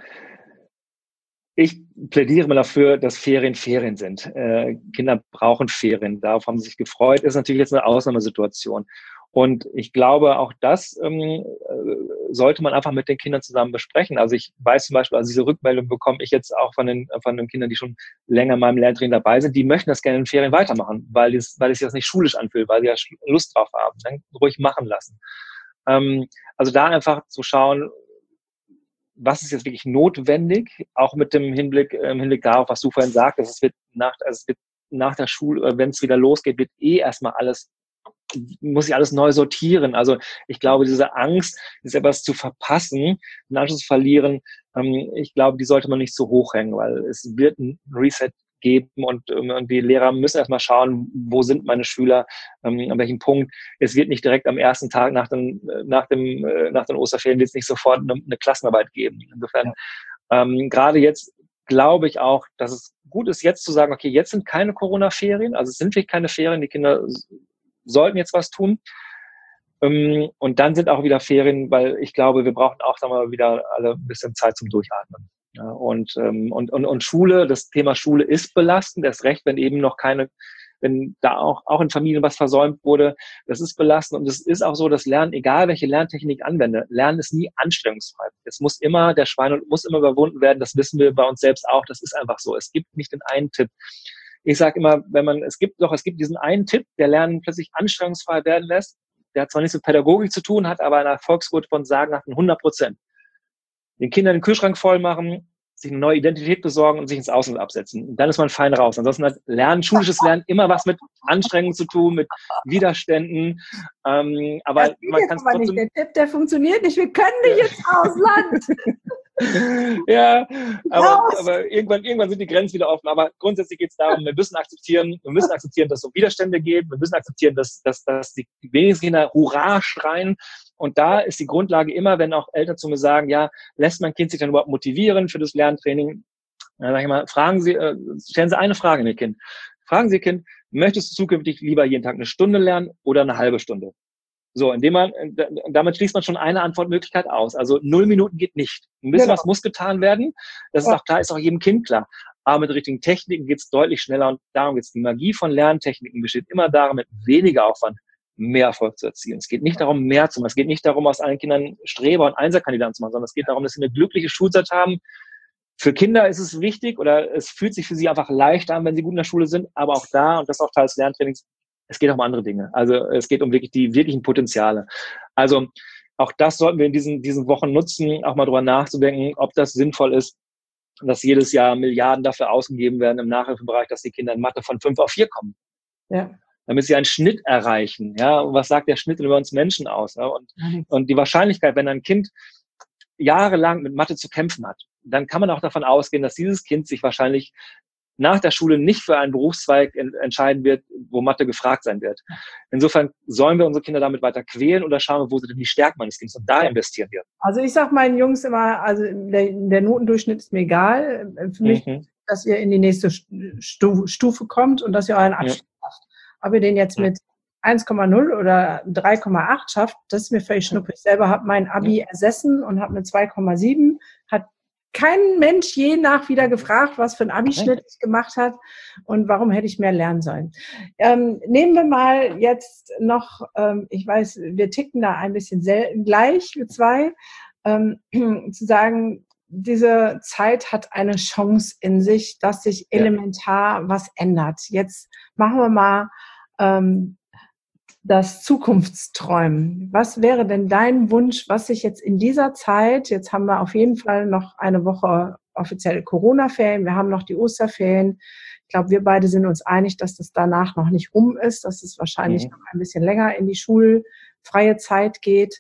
Ich plädiere mal dafür, dass Ferien Ferien sind. Kinder brauchen Ferien. Darauf haben sie sich gefreut. Ist natürlich jetzt eine Ausnahmesituation. Und ich glaube, auch das sollte man einfach mit den Kindern zusammen besprechen. Also ich weiß zum Beispiel, also diese Rückmeldung bekomme ich jetzt auch von den Kindern, die schon länger in meinem Lerntraining dabei sind, die möchten das gerne in Ferien weitermachen, weil es sich das nicht schulisch anfühlt, weil sie ja Lust drauf haben. Dann ruhig machen lassen. Also da einfach zu schauen, was ist jetzt wirklich notwendig, auch mit dem Hinblick darauf, was du vorhin sagtest, es wird nach der Schule, wenn es wieder losgeht, wird erstmal muss ich alles neu sortieren. Also ich glaube, diese Angst, ist etwas zu verpassen, einen Anschluss zu verlieren, ich glaube, die sollte man nicht so hoch hängen, weil es wird ein Reset geben und die Lehrer müssen erstmal schauen, wo sind meine Schüler, an welchem Punkt. Es wird nicht direkt am ersten Tag nach den Osterferien wird es nicht sofort eine Klassenarbeit geben. Insofern, gerade jetzt glaube ich auch, dass es gut ist, jetzt zu sagen, okay, jetzt sind keine Corona-Ferien, also es sind wirklich keine Ferien, die Kinder sollten jetzt was tun. Und dann sind auch wieder Ferien, weil ich glaube, wir brauchen auch, sagen wir mal, wieder alle ein bisschen Zeit zum Durchatmen. Ja, und Schule, das Thema Schule ist belastend, erst recht, wenn da auch in Familien was versäumt wurde, das ist belastend. Und es ist auch so, dass Lernen, egal welche Lerntechnik ich anwende, Lernen ist nie anstrengungsfrei. Der Schweinehund muss immer überwunden werden, das wissen wir bei uns selbst auch, das ist einfach so. Es gibt nicht den einen Tipp. Ich sage immer, es gibt diesen einen Tipp, der Lernen plötzlich anstrengungsfrei werden lässt. Der hat zwar nichts mit Pädagogik zu tun, hat aber eine Erfolgsquote von sagen nach 100%. Den Kindern den Kühlschrank voll machen, sich eine neue Identität besorgen und sich ins Ausland absetzen. Und dann ist man fein raus. Ansonsten hat schulisches Lernen immer was mit Anstrengungen zu tun, mit Widerständen. Aber man kann es trotzdem... Der Tipp, der funktioniert nicht. Wir können nicht ins Ausland. Ja, aber irgendwann sind die Grenzen wieder offen. Aber grundsätzlich geht es darum, wir müssen akzeptieren, dass es um Widerstände geht. Wir müssen akzeptieren, dass die wenigsten Kinder Hurra schreien. Und da ist die Grundlage immer, wenn auch Eltern zu mir sagen, ja, lässt mein Kind sich dann überhaupt motivieren für das Lerntraining? Dann sage ich mal, stellen Sie eine Frage an Ihr Kind. Fragen Sie Ihr Kind, möchtest du zukünftig lieber jeden Tag eine Stunde lernen oder eine halbe Stunde? So, damit schließt man schon eine Antwortmöglichkeit aus. Also 0 Minuten geht nicht. Ein bisschen was muss getan werden. Das ist auch klar, ist auch jedem Kind klar. Aber mit richtigen Techniken geht es deutlich schneller und darum geht es. Die Magie von Lerntechniken besteht immer darin, mit weniger Aufwand mehr Erfolg zu erzielen. Es geht nicht darum, mehr zu machen. Es geht nicht darum, aus allen Kindern Streber und Einserkandidaten zu machen, sondern es geht darum, dass sie eine glückliche Schulzeit haben. Für Kinder ist es wichtig oder es fühlt sich für sie einfach leicht an, wenn sie gut in der Schule sind. Aber auch da, und das ist auch Teil des Lerntrainings, es geht auch um andere Dinge. Also es geht um wirklich die wirklichen Potenziale. Also auch das sollten wir in diesen Wochen nutzen, auch mal drüber nachzudenken, ob das sinnvoll ist, dass jedes Jahr Milliarden dafür ausgegeben werden im Nachhilfebereich, dass die Kinder in Mathe von 5 auf 4 kommen. Ja. Damit sie einen Schnitt erreichen. Ja, und was sagt der Schnitt über uns Menschen aus? Ja? Und die Wahrscheinlichkeit, wenn ein Kind jahrelang mit Mathe zu kämpfen hat, dann kann man auch davon ausgehen, dass dieses Kind sich wahrscheinlich nach der Schule nicht für einen Berufszweig entscheiden wird, wo Mathe gefragt sein wird. Insofern sollen wir unsere Kinder damit weiter quälen oder schauen wir, wo sind denn die Stärken meines Kindes und da investieren wir. Also ich sage meinen Jungs immer, also der Notendurchschnitt ist mir egal. Für mich, dass ihr in die nächste Stufe kommt und dass ihr euren Abschluss habt. Ob ihr den jetzt mit 1,0 oder 3,8 schafft, das ist mir völlig schnuppe. Ich selber habe mein Abi ersessen und habe eine 2,7. Hat kein Mensch je wieder gefragt, was für ein Abischnitt ich gemacht habe und warum hätte ich mehr lernen sollen. Nehmen wir mal jetzt noch, ich weiß, wir ticken da ein bisschen gleich, wir zwei, zu sagen, diese Zeit hat eine Chance in sich, dass sich elementar was ändert. Jetzt machen wir mal das Zukunftsträumen. Was wäre denn dein Wunsch, was sich jetzt in dieser Zeit, jetzt haben wir auf jeden Fall noch eine Woche offizielle Corona-Ferien, wir haben noch die Osterferien. Ich glaube, wir beide sind uns einig, dass das danach noch nicht rum ist, dass es wahrscheinlich noch ein bisschen länger in die schulfreie Zeit geht.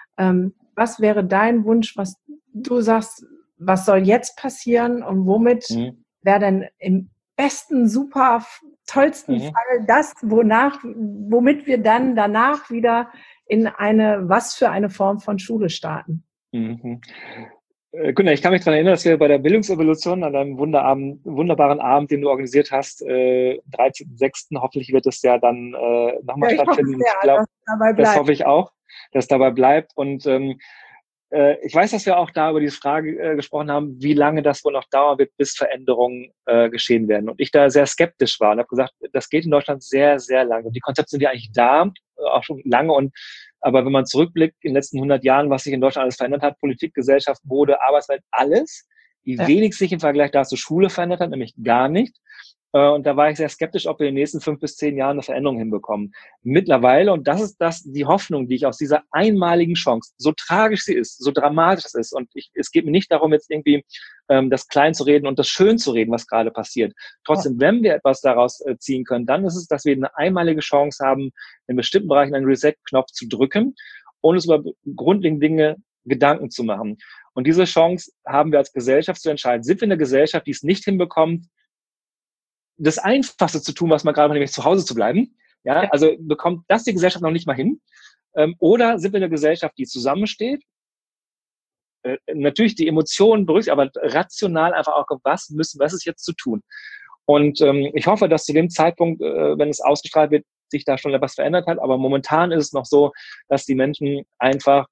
Was wäre dein Wunsch, was du sagst, was soll jetzt passieren und womit wäre denn im besten, super, tollsten Fall das, womit wir dann danach wieder in was für eine Form von Schule starten? Gunnar, ich kann mich daran erinnern, dass wir bei der Bildungsevolution an einem wunderbaren Abend, den du organisiert hast, 13.06. Hoffentlich wird es ja dann nochmal stattfinden. Ich glaube, das hoffe ich auch, dass es dabei bleibt. Und ich weiß, dass wir auch da über diese Frage gesprochen haben, wie lange das wohl noch dauern wird, bis Veränderungen geschehen werden. Und ich da sehr skeptisch war und habe gesagt, das geht in Deutschland sehr, sehr lange. Und die Konzepte sind ja eigentlich da, auch schon lange. Aber wenn man zurückblickt in den letzten 100 Jahren, was sich in Deutschland alles verändert hat, Politik, Gesellschaft, Mode, Arbeitswelt, alles, wie wenig sich im Vergleich dazu Schule verändert hat, nämlich gar nicht. Und da war ich sehr skeptisch, ob wir in den nächsten 5 bis 10 Jahren eine Veränderung hinbekommen. Mittlerweile, und das ist die Hoffnung, die ich aus dieser einmaligen Chance, so tragisch sie ist, so dramatisch es ist, und es geht mir nicht darum, jetzt irgendwie das klein zu reden und das schön zu reden, was gerade passiert. Trotzdem, wenn wir etwas daraus ziehen können, dann ist es, dass wir eine einmalige Chance haben, in bestimmten Bereichen einen Reset-Knopf zu drücken und uns über grundlegende Dinge Gedanken zu machen. Und diese Chance haben wir als Gesellschaft zu entscheiden. Sind wir eine Gesellschaft, die es nicht hinbekommt, das Einfachste zu tun, was man gerade macht, nämlich zu Hause zu bleiben? Ja, also bekommt das die Gesellschaft noch nicht mal hin? Oder sind wir eine Gesellschaft, die zusammensteht? Natürlich die Emotionen berücksichtigt, aber rational einfach auch, was ist jetzt zu tun? Und ich hoffe, dass zu dem Zeitpunkt, wenn es ausgestrahlt wird, sich da schon etwas verändert hat. Aber momentan ist es noch so, dass die Menschen einfach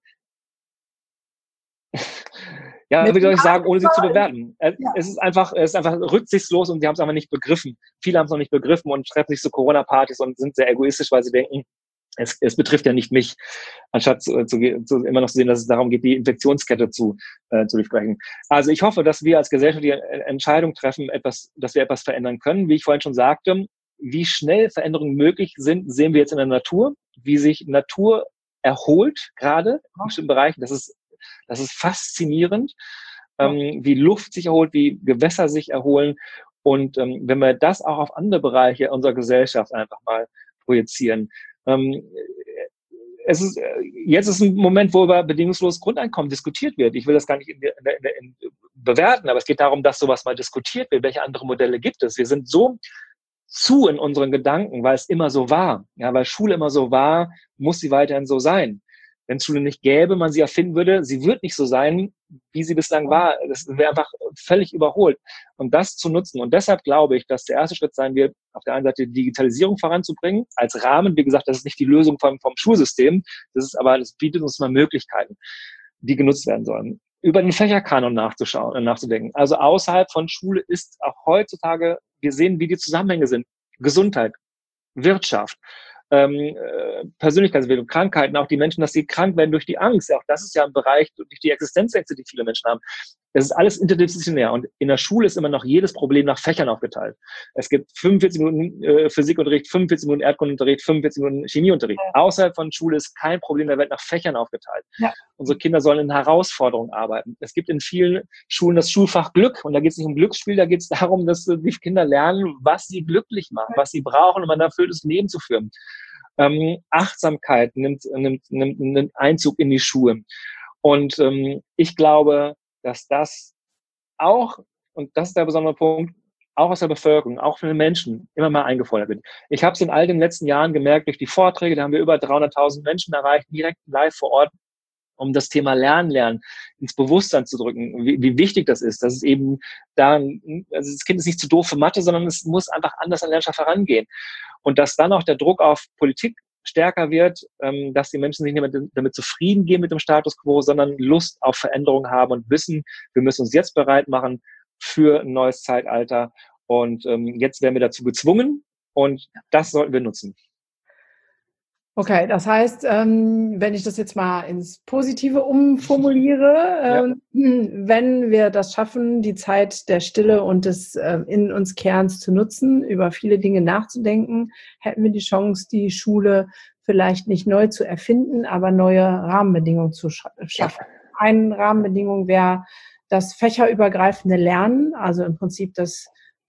ja, wie soll ich sagen, ohne sie zu bewerten. Es ist einfach rücksichtslos und sie haben es einfach nicht begriffen. Viele haben es noch nicht begriffen und treffen sich zu Corona-Partys und sind sehr egoistisch, weil sie denken, es betrifft ja nicht mich, anstatt immer noch zu sehen, dass es darum geht, die Infektionskette zu durchbrechen. Also ich hoffe, dass wir als Gesellschaft die Entscheidung treffen, dass wir etwas verändern können. Wie ich vorhin schon sagte, wie schnell Veränderungen möglich sind, sehen wir jetzt in der Natur, wie sich Natur erholt, gerade in bestimmten Bereichen. Das ist faszinierend, wie Luft sich erholt, wie Gewässer sich erholen. Und wenn wir das auch auf andere Bereiche unserer Gesellschaft einfach mal projizieren. Jetzt ist ein Moment, wo über bedingungsloses Grundeinkommen diskutiert wird. Ich will das gar nicht bewerten, aber es geht darum, dass sowas mal diskutiert wird. Welche andere Modelle gibt es? Wir sind so zu in unseren Gedanken, weil es immer so war. Ja, weil Schule immer so war, muss sie weiterhin so sein. Wenn es Schule nicht gäbe, man sie erfinden würde, sie wird nicht so sein, wie sie bislang war. Das wäre einfach völlig überholt. Und das zu nutzen. Und deshalb glaube ich, dass der erste Schritt sein wird, auf der einen Seite die Digitalisierung voranzubringen, als Rahmen. Wie gesagt, das ist nicht die Lösung vom Schulsystem. Das bietet uns mal Möglichkeiten, die genutzt werden sollen. Über den Fächerkanon nachzudenken. Also außerhalb von Schule ist auch heutzutage, wir sehen, wie die Zusammenhänge sind. Gesundheit, Wirtschaft, Persönlichkeitsentwicklung, Krankheiten, auch die Menschen, dass sie krank werden durch die Angst. Auch das ist ja ein Bereich, durch die Existenzängste, die viele Menschen haben. Es ist alles interdisziplinär und in der Schule ist immer noch jedes Problem nach Fächern aufgeteilt. Es gibt 45 Minuten Physikunterricht, 45 Minuten Erdkundeunterricht, 45 Minuten Chemieunterricht. Außerhalb von Schule ist kein Problem der Welt nach Fächern aufgeteilt. Ja. Unsere Kinder sollen in Herausforderungen arbeiten. Es gibt in vielen Schulen das Schulfach Glück und da geht es nicht um Glücksspiel, da geht es darum, dass die Kinder lernen, was sie glücklich macht, was sie brauchen, um ein erfülltes Leben zu führen. Achtsamkeit nimmt Einzug in die Schulen. Und ich glaube, dass das auch, und das ist der besondere Punkt, auch aus der Bevölkerung, auch von den Menschen immer mal eingefordert wird. Ich habe es in all den letzten Jahren gemerkt, durch die Vorträge, da haben wir über 300.000 Menschen erreicht, direkt live vor Ort, um das Thema Lernen ins Bewusstsein zu drücken, wie wichtig das ist, dass es eben also das Kind ist nicht zu doof für Mathe, sondern es muss einfach anders an Lernstoff herangehen. Und dass dann auch der Druck auf Politik stärker wird, dass die Menschen sich nicht mehr damit zufrieden gehen mit dem Status quo, sondern Lust auf Veränderung haben und wissen, wir müssen uns jetzt bereit machen für ein neues Zeitalter. Und jetzt werden wir dazu gezwungen und das sollten wir nutzen. Okay, das heißt, wenn ich das jetzt mal ins Positive umformuliere, wenn wir das schaffen, die Zeit der Stille und des in uns Kehrens zu nutzen, über viele Dinge nachzudenken, hätten wir die Chance, die Schule vielleicht nicht neu zu erfinden, aber neue Rahmenbedingungen zu schaffen. Eine Rahmenbedingung wäre das fächerübergreifende Lernen, also im Prinzip das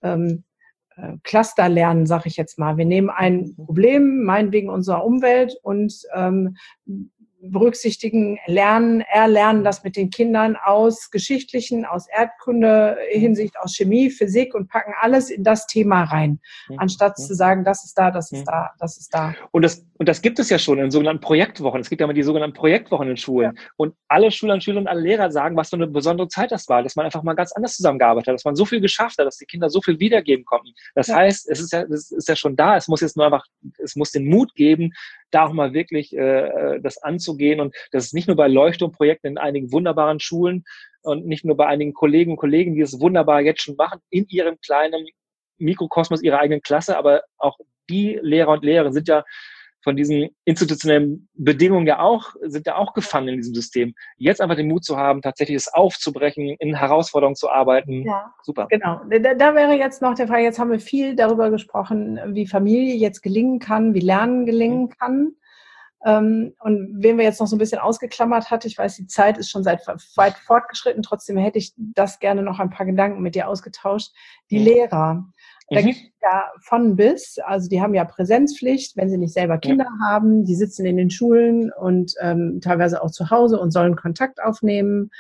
Clusterlernen, sage ich jetzt mal. Wir nehmen ein Problem, meinetwegen unserer Umwelt, und berücksichtigen, erlernen das mit den Kindern aus geschichtlichen, aus Erdkunde, Hinsicht aus Chemie, Physik und packen alles in das Thema rein, anstatt zu sagen, das ist da, das ist da, das ist da. Und das gibt es ja schon in sogenannten Projektwochen. Es gibt ja immer die sogenannten Projektwochen in Schulen. Ja. Und alle Schüler und Schülerinnen und alle Lehrer sagen, was für eine besondere Zeit das war, dass man einfach mal ganz anders zusammengearbeitet hat, dass man so viel geschafft hat, dass die Kinder so viel wiedergeben konnten. Das heißt, es ist ja schon da. Es muss jetzt nur einfach, es muss den Mut geben, da auch mal wirklich das anzugehen. Und das ist nicht nur bei Leuchtturmprojekten in einigen wunderbaren Schulen und nicht nur bei einigen Kolleginnen und Kollegen, die es wunderbar jetzt schon machen, in ihrem kleinen Mikrokosmos ihrer eigenen Klasse, aber auch die Lehrer und Lehrerinnen sind ja von diesen institutionellen Bedingungen sind ja auch gefangen in diesem System. Jetzt einfach den Mut zu haben, tatsächlich es aufzubrechen, in Herausforderungen zu arbeiten. Ja, super. Genau. Da wäre jetzt noch der Fall, jetzt haben wir viel darüber gesprochen, wie Familie jetzt gelingen kann, wie Lernen gelingen kann. Und wen wir jetzt noch so ein bisschen ausgeklammert hat, ich weiß, die Zeit ist schon weit fortgeschritten, trotzdem hätte ich das gerne noch ein paar Gedanken mit dir ausgetauscht. Die Lehrer. Da gibt es ja von bis, also die haben ja Präsenzpflicht, wenn sie nicht selber Kinder haben, die sitzen in den Schulen und teilweise auch zu Hause und sollen Kontakt aufnehmen,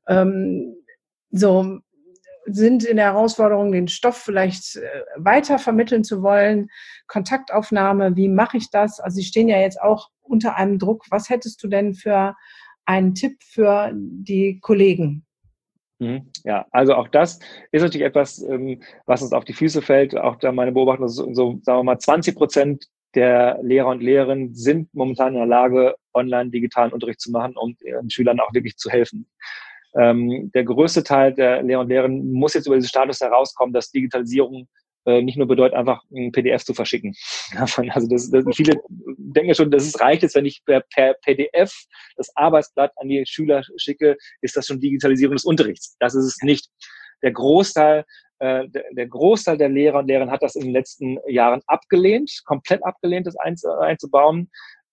so sind in der Herausforderung, den Stoff vielleicht weiter vermitteln zu wollen, Kontaktaufnahme, wie mache ich das? Also sie stehen ja jetzt auch unter einem Druck. Was hättest du denn für einen Tipp für die Kollegen? Ja, also auch das ist natürlich etwas, was uns auf die Füße fällt. Auch da meine Beobachtung, so sagen wir mal 20% der Lehrer und Lehrerinnen sind momentan in der Lage, online digitalen Unterricht zu machen, um ihren Schülern auch wirklich zu helfen. Der größte Teil der Lehrer und Lehrerinnen muss jetzt über diesen Status herauskommen, dass Digitalisierung nicht nur bedeutet, einfach ein PDF zu verschicken. Also viele denken ja schon, dass es reicht jetzt, wenn ich per PDF das Arbeitsblatt an die Schüler schicke, ist das schon Digitalisierung des Unterrichts. Das ist es nicht. Der Großteil der Lehrer und Lehrerinnen hat das in den letzten Jahren abgelehnt, komplett abgelehnt, das einzubauen.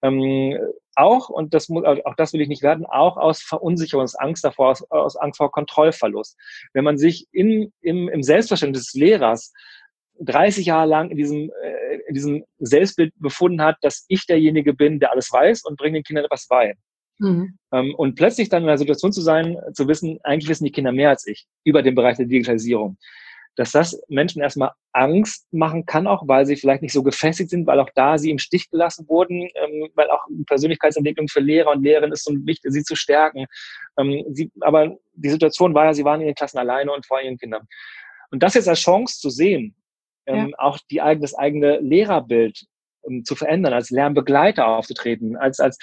Und auch das will ich nicht werden, auch aus Verunsicherung, aus Angst davor, aus Angst vor Kontrollverlust. Wenn man sich im Selbstverständnis des Lehrers 30 Jahre lang in diesem Selbstbild befunden hat, dass ich derjenige bin, der alles weiß und bringe den Kindern etwas bei. Und plötzlich dann in einer Situation zu sein, zu wissen, eigentlich wissen die Kinder mehr als ich über den Bereich der Digitalisierung. Dass das Menschen erstmal Angst machen kann, auch weil sie vielleicht nicht so gefestigt sind, weil auch da sie im Stich gelassen wurden, weil auch Persönlichkeitsentwicklung für Lehrer und Lehrerinnen ist so wichtig, sie zu stärken. Aber die Situation war ja, sie waren in den Klassen alleine und vor ihren Kindern. Und das jetzt als Chance zu sehen, auch das eigene Lehrerbild zu verändern, als Lernbegleiter aufzutreten,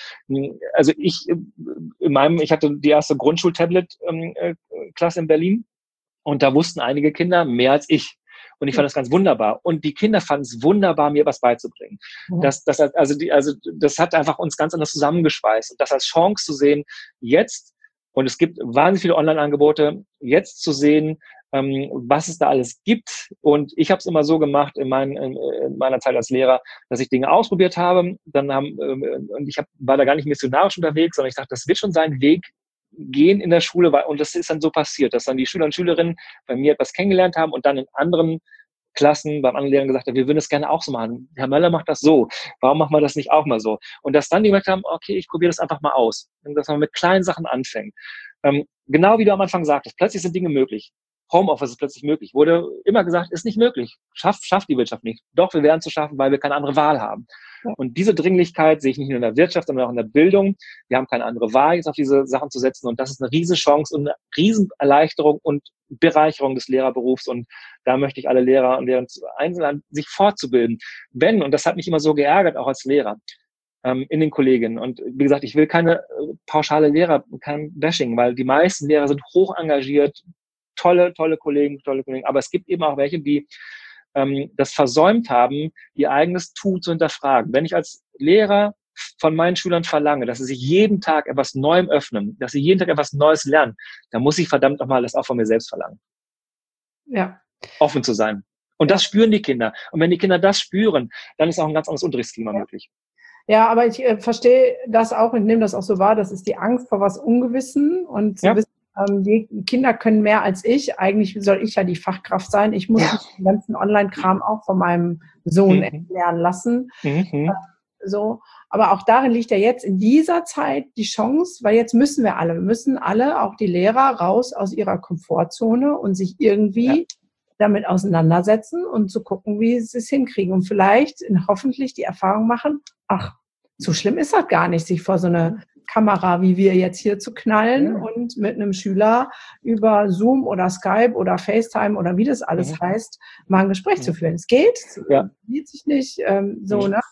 ich hatte die erste Grundschul-Tablet-Klasse in Berlin und da wussten einige Kinder mehr als ich. Und ich fand das ganz wunderbar. Und die Kinder fanden es wunderbar, mir was beizubringen. Das hat einfach uns ganz anders zusammengeschweißt. Und das als Chance zu sehen, jetzt, und es gibt wahnsinnig viele Online-Angebote, jetzt zu sehen, was es da alles gibt. Und ich habe es immer so gemacht in meiner Zeit als Lehrer, dass ich Dinge ausprobiert habe. Und ich war da gar nicht missionarisch unterwegs, sondern ich dachte, das wird schon seinen Weg gehen in der Schule. Und das ist dann so passiert, dass dann die Schüler und Schülerinnen bei mir etwas kennengelernt haben und dann in anderen Klassen beim anderen Lehrer gesagt haben, wir würden es gerne auch so machen. Herr Möller macht das so. Warum machen wir das nicht auch mal so? Und dass dann die gemerkt haben, okay, ich probiere das einfach mal aus. Und dass man mit kleinen Sachen anfängt. Genau wie du am Anfang sagtest, plötzlich sind Dinge möglich. Homeoffice ist plötzlich möglich. Wurde immer gesagt, ist nicht möglich. Schafft die Wirtschaft nicht. Doch, wir werden es so schaffen, weil wir keine andere Wahl haben. Und diese Dringlichkeit sehe ich nicht nur in der Wirtschaft, sondern auch in der Bildung. Wir haben keine andere Wahl, jetzt auf diese Sachen zu setzen. Und das ist eine Riesenchance und eine Riesenerleichterung und Bereicherung des Lehrerberufs. Und da möchte ich alle Lehrer und Lehrerinnen einladen, sich fortzubilden. Und das hat mich immer so geärgert, auch als Lehrer, in den Kolleginnen. Und wie gesagt, ich will keine pauschale Lehrer, kein Bashing, weil die meisten Lehrer sind hoch engagiert, tolle Kollegen. Aber es gibt eben auch welche, die das versäumt haben, ihr eigenes Tun zu hinterfragen. Wenn ich als Lehrer von meinen Schülern verlange, dass sie sich jeden Tag etwas Neuem öffnen, dass sie jeden Tag etwas Neues lernen, dann muss ich verdammt nochmal das auch von mir selbst verlangen. Ja. Offen zu sein. Und das spüren die Kinder. Und wenn die Kinder das spüren, dann ist auch ein ganz anderes Unterrichtsklima möglich. Ja, aber ich verstehe das auch und nehme das auch so wahr. Das ist die Angst vor was Ungewissen und zu wissen, die Kinder können mehr als ich. Eigentlich soll ich ja die Fachkraft sein. Ich muss den ganzen Online-Kram auch von meinem Sohn lernen lassen. so. Aber auch darin liegt ja jetzt in dieser Zeit die Chance, weil jetzt müssen wir müssen alle, auch die Lehrer, raus aus ihrer Komfortzone und sich irgendwie damit auseinandersetzen und zu gucken, wie sie es hinkriegen. Und vielleicht hoffentlich die Erfahrung machen, ach, so schlimm ist das gar nicht, sich vor so eine Kamera, wie wir jetzt hier zu knallen und mit einem Schüler über Zoom oder Skype oder FaceTime oder wie das alles heißt, mal ein Gespräch zu führen. Es geht, es geht sich nicht so, ne?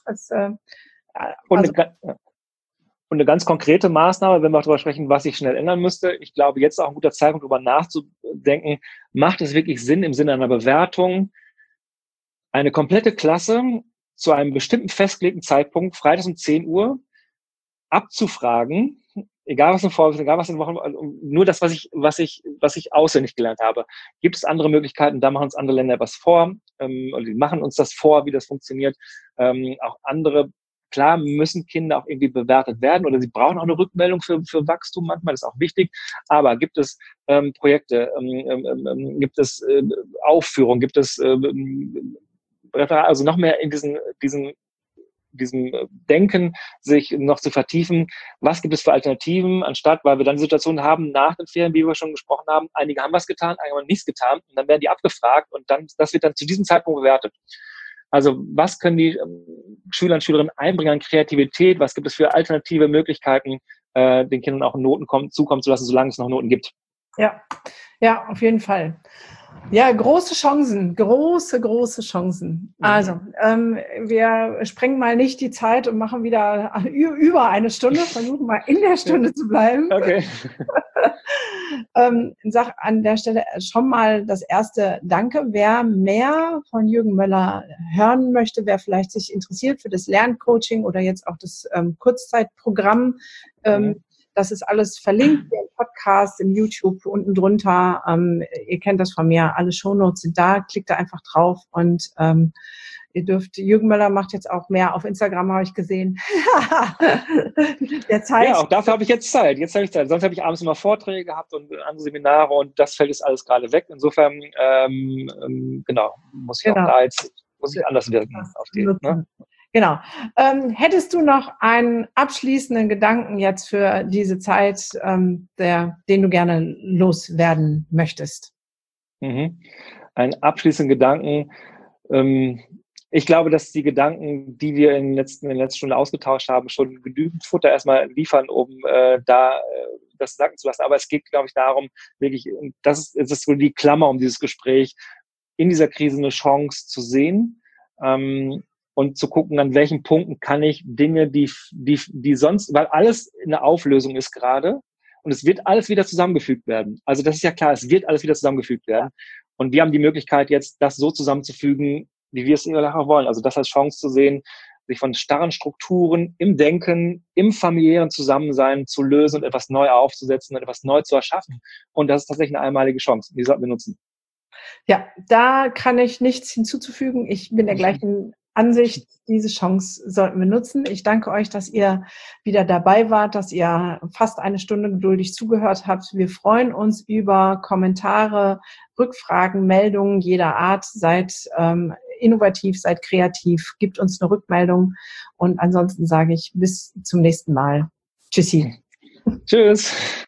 Und eine ganz konkrete Maßnahme, wenn wir auch darüber sprechen, was sich schnell ändern müsste. Ich glaube, jetzt ist auch ein guter Zeitpunkt, darüber nachzudenken, macht es wirklich Sinn im Sinne einer Bewertung, eine komplette Klasse zu einem bestimmten festgelegten Zeitpunkt, freitags um 10 Uhr, abzufragen, egal was in Vorwissen, egal was in Wochen, nur das, was ich auswendig gelernt habe. Gibt es andere Möglichkeiten? Da machen uns andere Länder was vor, oder die machen uns das vor, wie das funktioniert. Auch andere, klar, müssen Kinder auch irgendwie bewertet werden oder sie brauchen auch eine Rückmeldung für Wachstum manchmal, das ist auch wichtig. Aber gibt es Projekte, gibt es Aufführungen, gibt es also noch mehr in diesem Denken sich noch zu vertiefen, was gibt es für Alternativen, anstatt, weil wir dann Situationen haben nach den Ferien, wie wir schon gesprochen haben, einige haben was getan, einige haben nichts getan und dann werden die abgefragt und dann, das wird dann zu diesem Zeitpunkt bewertet. Also was können die Schüler und Schülerinnen einbringen an Kreativität, was gibt es für alternative Möglichkeiten, den Kindern auch Noten zukommen zu lassen, solange es noch Noten gibt. Ja, auf jeden Fall. Ja, große Chancen, große Chancen. Also, wir sprengen mal nicht die Zeit und machen wieder über eine Stunde, versuchen mal in der Stunde zu bleiben. Okay. Sag an der Stelle schon mal das erste Danke. Wer mehr von Jürgen Möller hören möchte, wer vielleicht sich interessiert für das Lerncoaching oder jetzt auch das Kurzzeitprogramm, das ist alles verlinkt im Podcast, im YouTube unten drunter. Ihr kennt das von mir. Alle Shownotes sind da. Klickt da einfach drauf und ihr dürft. Jürgen Möller macht jetzt auch mehr auf Instagram, habe ich gesehen. Ja, auch dafür habe ich jetzt Zeit. Sonst habe ich abends immer Vorträge gehabt und andere Seminare und das fällt jetzt alles gerade weg. Insofern, genau, muss ich auch da jetzt anders wirken auf die. Ne? Genau. Hättest du noch einen abschließenden Gedanken jetzt für diese Zeit, den du gerne loswerden möchtest? Einen abschließenden Gedanken. Ich glaube, dass die Gedanken, die wir in der letzten Stunde ausgetauscht haben, schon genügend Futter erstmal liefern, um das sacken zu lassen. Aber es geht, glaube ich, darum, wirklich, das ist so die Klammer um dieses Gespräch, in dieser Krise eine Chance zu sehen, und zu gucken, an welchen Punkten kann ich Dinge, die sonst, weil alles in der Auflösung ist gerade und es wird alles wieder zusammengefügt werden. Also das ist ja klar, es wird alles wieder zusammengefügt werden. Und wir haben die Möglichkeit jetzt, das so zusammenzufügen, wie wir es auch wollen. Also das als Chance zu sehen, sich von starren Strukturen im Denken, im familiären Zusammensein zu lösen und etwas neu aufzusetzen und etwas neu zu erschaffen. Und das ist tatsächlich eine einmalige Chance. Die sollten wir nutzen. Ja, da kann ich nichts hinzuzufügen. Ich bin der gleichen Ansicht, diese Chance sollten wir nutzen. Ich danke euch, dass ihr wieder dabei wart, dass ihr fast eine Stunde geduldig zugehört habt. Wir freuen uns über Kommentare, Rückfragen, Meldungen jeder Art. Seid innovativ, seid kreativ, gebt uns eine Rückmeldung. Und ansonsten sage ich bis zum nächsten Mal. Tschüssi. Tschüss.